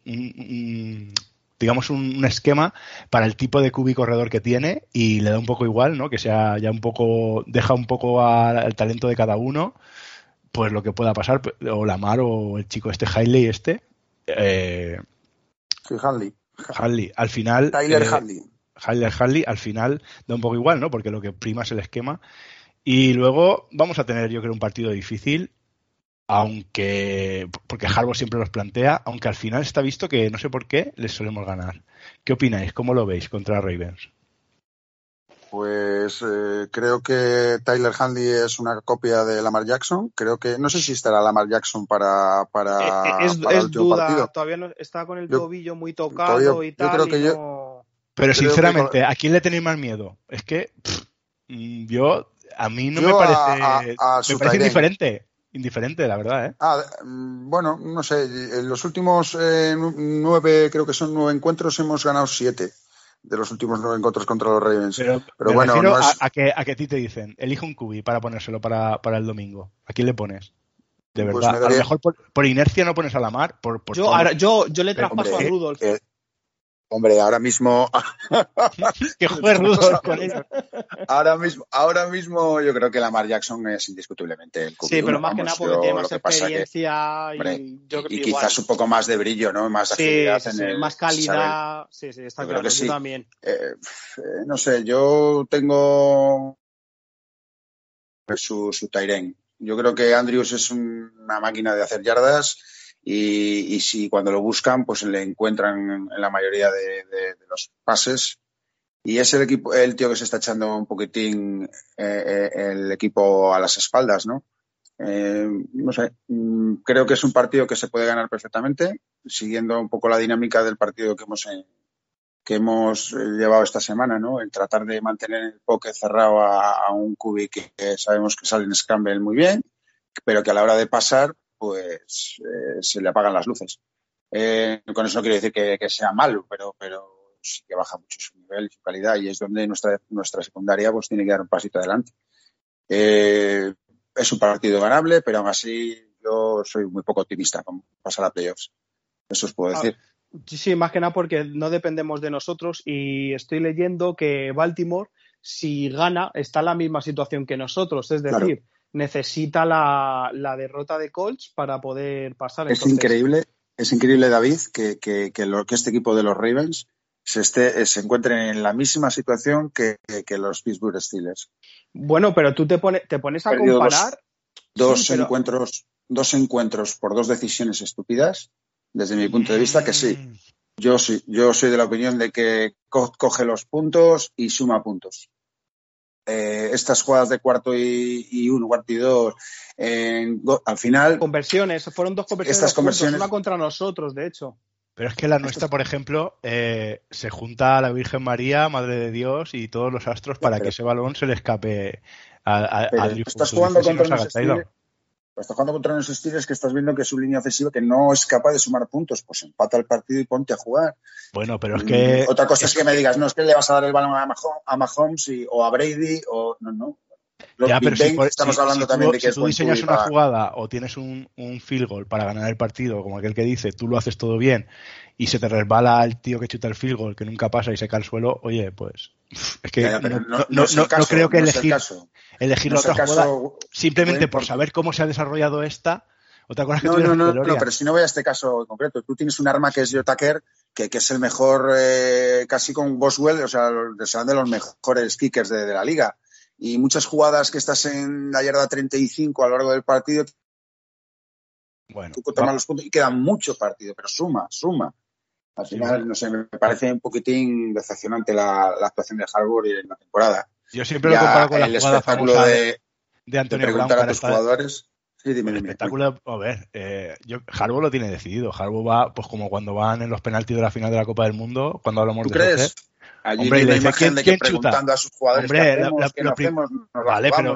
esquema para el tipo de QB corredor que tiene y le da un poco igual, ¿no? Que sea ya un poco, deja un poco al talento de cada uno, pues lo que pueda pasar, o Lamar o el chico Haley Sí, Handley. Al final. Tyler Handley. Handley, al final da un poco igual, ¿no? Porque lo que prima es el esquema. Y luego vamos a tener, yo creo, un partido difícil, porque Harbaugh siempre los plantea, aunque al final está visto que no sé por qué les solemos ganar. ¿Qué opináis? ¿Cómo lo veis contra Ravens? Pues creo que Tyler Handley es una copia de Lamar Jackson. Creo que no sé si estará Lamar Jackson para el último partido. Todavía no está con el tobillo muy tocado y tal. Yo creo que Pero sinceramente, ¿a quién le tenéis más miedo? Es que a mí no me parece. Me parece indiferente, la verdad, ¿eh? Bueno, no sé. En los últimos 9 encuentros hemos ganado 7. De los últimos 9 encuentros contra los Ravens. Pero bueno, no es... a que a ti te dicen, elige un QB para ponérselo para el domingo. ¿A quién le pones? De verdad. Pues a lo mejor por inercia no pones a Lamar. Yo le traspaso a Rudolph. Hombre, ahora mismo. Que juegue Rudolph con ellos. Ahora mismo yo creo que Lamar Jackson es indiscutiblemente el QB1. Sí, pero más que nada porque tiene más experiencia y quizás un poco más de brillo, ¿no? Más agilidad más calidad. Sí, está claro. Yo también. No sé, yo tengo su Tyren. Yo creo que Andrews es una máquina de hacer yardas. Y si cuando lo buscan, pues le encuentran en la mayoría de los pases. Y es el tío que se está echando un poquitín el equipo a las espaldas, ¿no? No sé, creo que es un partido que se puede ganar perfectamente, siguiendo un poco la dinámica del partido que hemos llevado esta semana, ¿no? El tratar de mantener el pocket cerrado a un QB que sabemos que sale en scramble muy bien, pero que a la hora de pasar pues se le apagan las luces. Con eso no quiero decir que sea malo, pero sí que baja mucho su nivel y su calidad, y es donde nuestra secundaria pues tiene que dar un pasito adelante. Es un partido ganable, pero aún así yo soy muy poco optimista con pasar a playoffs. Eso os puedo decir. Sí, más que nada porque no dependemos de nosotros, y estoy leyendo que Baltimore, si gana, está en la misma situación que nosotros, es decir, claro, necesita la derrota de Colts para poder pasar. Es increíble, David, que este equipo de los Ravens se encuentren en la misma situación que los Pittsburgh Steelers. Bueno, pero tú te pones a comparar dos encuentros 2 encuentros por 2 decisiones estúpidas, desde mi punto de vista, que sí. Yo soy de la opinión de que coge los puntos y suma puntos. Estas jugadas de cuarto y 1, cuarto y 2, al final... Fueron 2 conversiones. Estas conversiones... Una contra nosotros, de hecho. Pero es que la nuestra, por ejemplo, se junta a la Virgen María, Madre de Dios y todos los astros para que ese balón se le escape a estás jugando contra unos Steelers que estás viendo que es una línea ofensiva que no es capaz de sumar puntos. Pues empata el partido y ponte a jugar. Bueno, pero es que... Otra cosa es que me digas, no, es que le vas a dar el balón a Mahomes o a Brady o... No. Ya, pero estamos hablando también de que si tú diseñas una jugada o tienes un field goal para ganar el partido, como aquel que dice, tú lo haces todo bien y se te resbala el tío que chuta el field goal, que nunca pasa y se cae al suelo, oye, pues es que no creo que elegir la otra jugada simplemente por saber cómo se ha desarrollado esta. Otra cosa es que no, pero si no voy a este caso concreto, tú tienes un arma que es Joe Tucker, que es el mejor, casi con Boswell, o sea, serán de los mejores kickers de la liga. Y muchas jugadas que estás en la yarda 35 a lo largo del partido, bueno, tú tomas los puntos y queda mucho partido, pero suma. Al final, no sé, me parece un poquitín decepcionante la actuación de Harbaugh en la temporada. Yo siempre lo comparo con la jugada famosa de Antonio Brown para a tus jugadores. Sí, dime. Espectáculo, a ver, Harbaugh lo tiene decidido. Harbaugh va, pues como cuando van en los penaltis de la final de la Copa del Mundo, cuando hablamos ¿Tú de crees? soccer. Allí hombre, la dice, imagen de que preguntando a sus jugadores vale, pero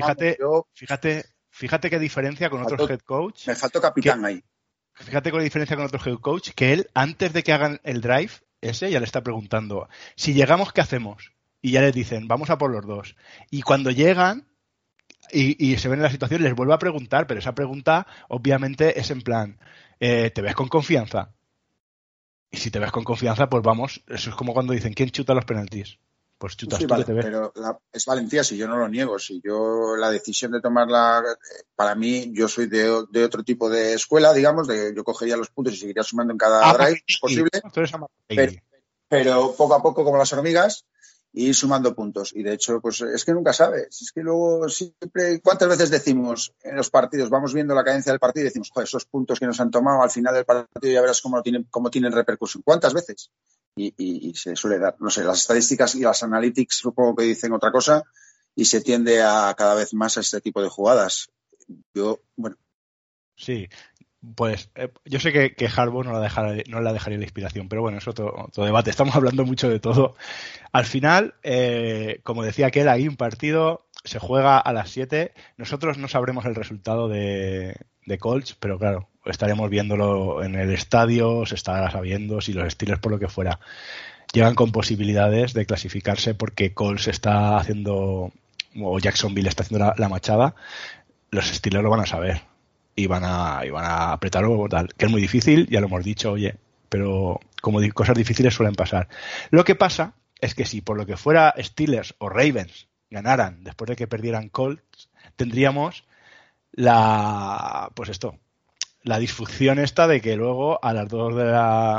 fíjate qué diferencia con otros head coach. Me faltó capitán ahí. Fíjate con la diferencia con otros head coach, que él, antes de que hagan el drive, ese ya le está preguntando, si llegamos, ¿qué hacemos? Y ya les dicen, vamos a por los 2. Y cuando llegan y se ven en la situación, les vuelve a preguntar, pero esa pregunta, obviamente, es en plan, ¿te ves con confianza? Y si te ves con confianza, pues vamos, eso es como cuando dicen, ¿quién chuta los penaltis? Pues chutas tú, vale, que te ves. Pero es valentía, si yo no lo niego. Si yo la decisión de tomarla, para mí, yo soy de otro tipo de escuela, digamos, yo cogería los puntos y seguiría sumando en cada drive posible. Pero poco a poco, como las hormigas, y ir sumando puntos. Y de hecho, pues es que nunca sabes. Es que luego siempre, ¿cuántas veces decimos en los partidos, vamos viendo la cadencia del partido y decimos, joder, esos puntos que nos han tomado al final del partido ya verás cómo tienen repercusión? ¿Cuántas veces? Y se suele dar, no sé, las estadísticas y las analytics supongo que dicen otra cosa y se tiende a cada vez más a este tipo de jugadas. Sí, pues yo sé que Harbaugh no la dejaría la inspiración, pero bueno, es otro debate. Estamos hablando mucho de todo. Al final, como decía aquel, hay un partido, se juega a las 7. Nosotros no sabremos el resultado de Colts, pero claro, estaremos viéndolo en el estadio, se estará sabiendo si los Steelers, por lo que fuera, llegan con posibilidades de clasificarse porque Colts está haciendo, o Jacksonville está haciendo la machada. Los Steelers lo van a saber. Y van a apretarlo, tal, que es muy difícil, ya lo hemos dicho, oye, pero como cosas difíciles suelen pasar. Lo que pasa es que si por lo que fuera Steelers o Ravens ganaran después de que perdieran Colts, tendríamos la disfunción esta de que luego a las 2 de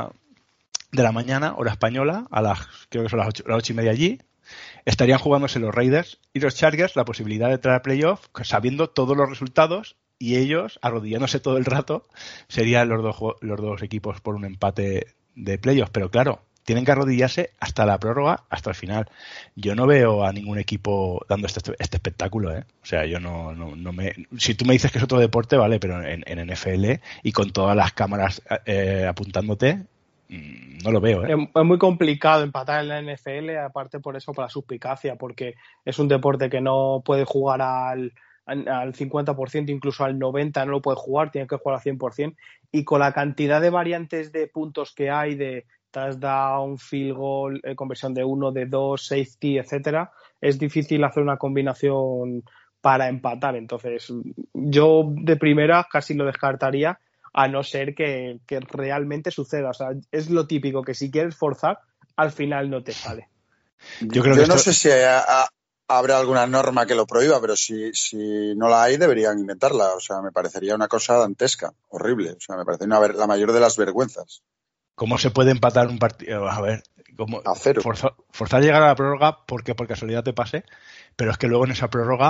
la mañana, hora española, creo que son las 8:30 allí, estarían jugándose los Raiders y los Chargers la posibilidad de entrar a playoff sabiendo todos los resultados. Y ellos, arrodillándose todo el rato, serían los dos equipos por un empate de playoffs. Pero claro, tienen que arrodillarse hasta la prórroga, hasta el final. Yo no veo a ningún equipo dando este espectáculo, ¿eh? O sea, yo no me... Si tú me dices que es otro deporte, vale, pero en NFL y con todas las cámaras apuntándote, no lo veo, ¿eh? Es muy complicado empatar en la NFL, aparte por eso, por la suspicacia, porque es un deporte que no puede jugar al 50%, incluso al 90% no lo puede jugar, tiene que jugar al 100%, y con la cantidad de variantes de puntos que hay, de touchdown, field goal, conversión de 1, de 2, safety, etcétera, es difícil hacer una combinación para empatar. Entonces yo de primera casi lo descartaría, a no ser que realmente suceda. O sea, es lo típico, que si quieres forzar, al final no te sale. Yo no sé si habrá alguna norma que lo prohíba, pero si no la hay, deberían inventarla. O sea, me parecería una cosa dantesca, horrible. O sea, me parece la mayor de las vergüenzas. ¿Cómo se puede empatar un partido? A ver, a cero. Forzar a llegar a la prórroga porque por casualidad te pase, pero es que luego en esa prórroga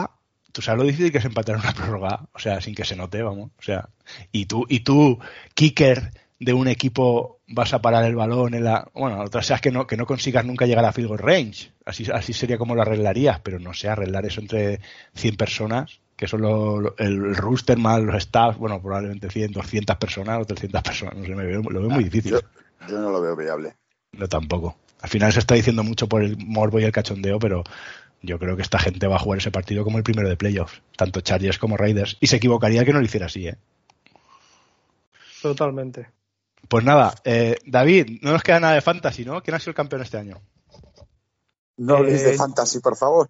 tú sabes lo difícil que es empatar una prórroga, o sea, sin que se note, vamos, o sea, y tú, kicker de un equipo, vas a parar el balón en la... Bueno, otra sea es que no consigas nunca llegar a field goal range, así sería como lo arreglarías, pero no sé, arreglar eso entre 100 personas, que son el rooster más los staff, bueno, probablemente 100, 200 personas o 300 personas, no sé, lo veo muy difícil. Yo no lo veo viable. No, tampoco. Al final se está diciendo mucho por el morbo y el cachondeo, pero yo creo que esta gente va a jugar ese partido como el primero de playoffs, tanto Chargers como Raiders, y se equivocaría que no lo hiciera así, ¿eh? Totalmente. Pues nada, David, no nos queda nada de fantasy, ¿no? ¿Quién ha sido el campeón este año? No habléis de fantasy, por favor.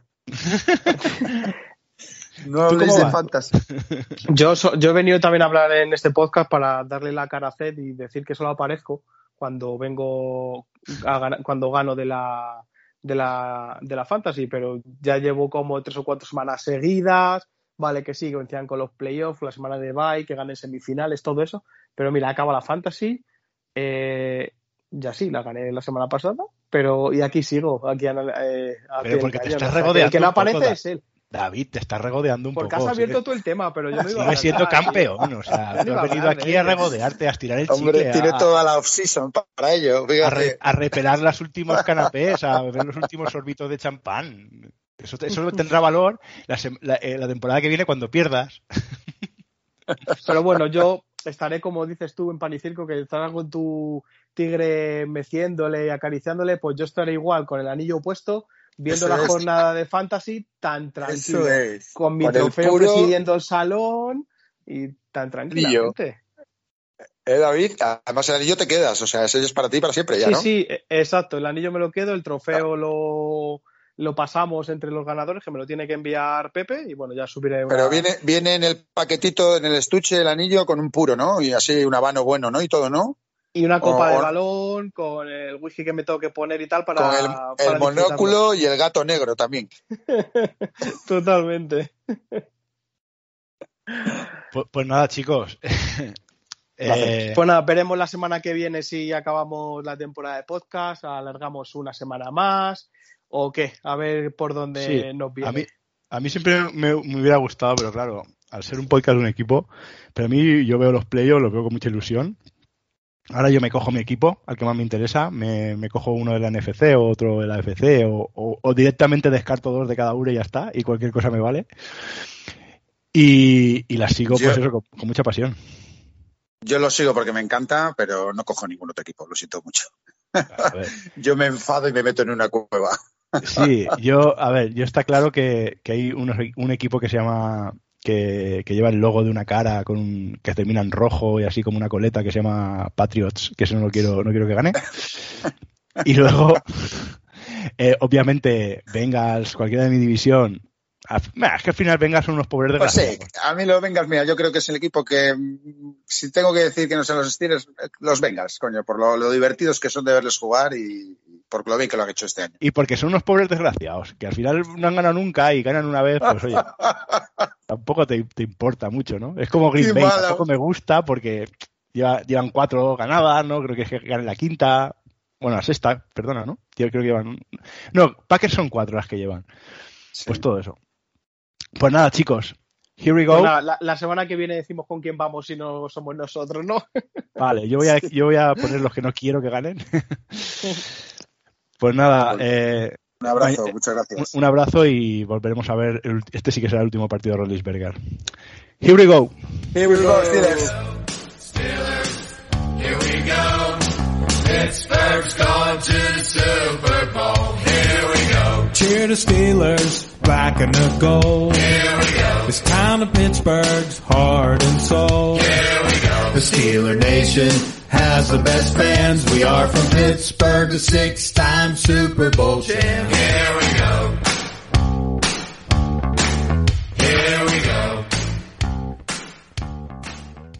No habléis de fantasy. Yo he venido también a hablar en este podcast para darle la cara a Zed y decir que solo aparezco cuando gano de la fantasy, pero ya llevo como 3 o 4 semanas seguidas, vale que sí, que vencían con los playoffs, la semana de bye, que gané semifinales, todo eso, pero mira, acaba la fantasy, ya sí, la gané la semana pasada, pero y aquí sigo, pero porque te estás regodeando. El que no aparece es él. David, te estás regodeando un poco. Porque has abierto tú el tema, pero yo no iba a... Sigues siendo campeón, o sea, tú has venido aquí a regodearte, a estirar el chicle. Hombre, tiene toda la off-season para ello, fíjate. A repelar los últimos canapés, a beber los últimos sorbitos de champán. Eso tendrá valor la temporada que viene cuando pierdas. Pero bueno, yo estaré, como dices tú, en pan y circo, que estarás con tu tigre meciéndole y acariciándole, pues yo estaré igual, con el anillo puesto, viendo la jornada de fantasy tan tranquilo, con mi trofeo presidiendo el salón y tan tranquilamente. David, además el anillo te quedas, o sea, ese es para ti para siempre ya, sí, ¿no? Sí, exacto, el anillo me lo quedo, el trofeo lo pasamos entre los ganadores, que me lo tiene que enviar Pepe, y bueno, ya subiré Pero viene en el paquetito, en el estuche, el anillo con un puro, ¿no? Y así un habano bueno, ¿no? Y todo, ¿no? Y una copa de balón con el whisky que me tengo que poner y tal para... Con el monóculo y el gato negro también. Totalmente. Pues nada, chicos. Pues nada, veremos la semana que viene si acabamos la temporada de podcast, alargamos una semana más o qué, a ver por dónde nos viene. A mí siempre me hubiera gustado, pero claro, al ser un podcast de un equipo, pero a mí yo veo los playoffs, los veo con mucha ilusión. Ahora yo me cojo mi equipo, al que más me interesa, me cojo uno de la NFC o otro de la AFC o directamente descarto 2 de cada uno y ya está, y cualquier cosa me vale. Y la sigo pues eso, con mucha pasión. Yo lo sigo porque me encanta, pero no cojo ningún otro equipo, lo siento mucho. Yo me enfado y me meto en una cueva. Sí, yo está claro que hay un equipo que se llama... Que lleva el logo de una cara que termina en rojo y así como una coleta que se llama Patriots, que eso no quiero que gane. Y luego, obviamente, Bengals, cualquiera de mi división. Es que al final Bengals son unos pobres desgraciados. Pues sí, a mí los Bengals, mira, yo creo que es el equipo que, si tengo que decir que no sean los Steelers, los Bengals, coño, por lo divertidos que son de verles jugar y por lo bien que lo han hecho este año. Y porque son unos pobres desgraciados, que al final no han ganado nunca y ganan una vez, pues oye, tampoco te importa mucho, ¿no? Es como Green Bay, tampoco me gusta porque llevan 4 ganadas, ¿no? Creo que ganan la 5ª, bueno, la 6ª, perdona, ¿no? Yo creo que llevan... No, Packers son 4 las que llevan. Sí. Pues todo eso. Pues nada, chicos, here we go. Pues la semana que viene decimos con quién vamos si no somos nosotros, ¿no? Vale, yo voy a poner los que no quiero que ganen. Pues nada, un abrazo, muchas gracias. Un abrazo y volveremos a ver. Este sí que será el último partido de Roethlisberger. Here we go. Here we go, Steelers. Steelers, here we go. Pittsburgh's going to the Super Bowl. Here we go. Cheer the Steelers, black and the gold. Here we go. It's time to Pittsburgh's heart and soul. Here we go. The Steeler Nation has the best fans. We are from Pittsburgh, the 6-time Super Bowl champ. Here we go.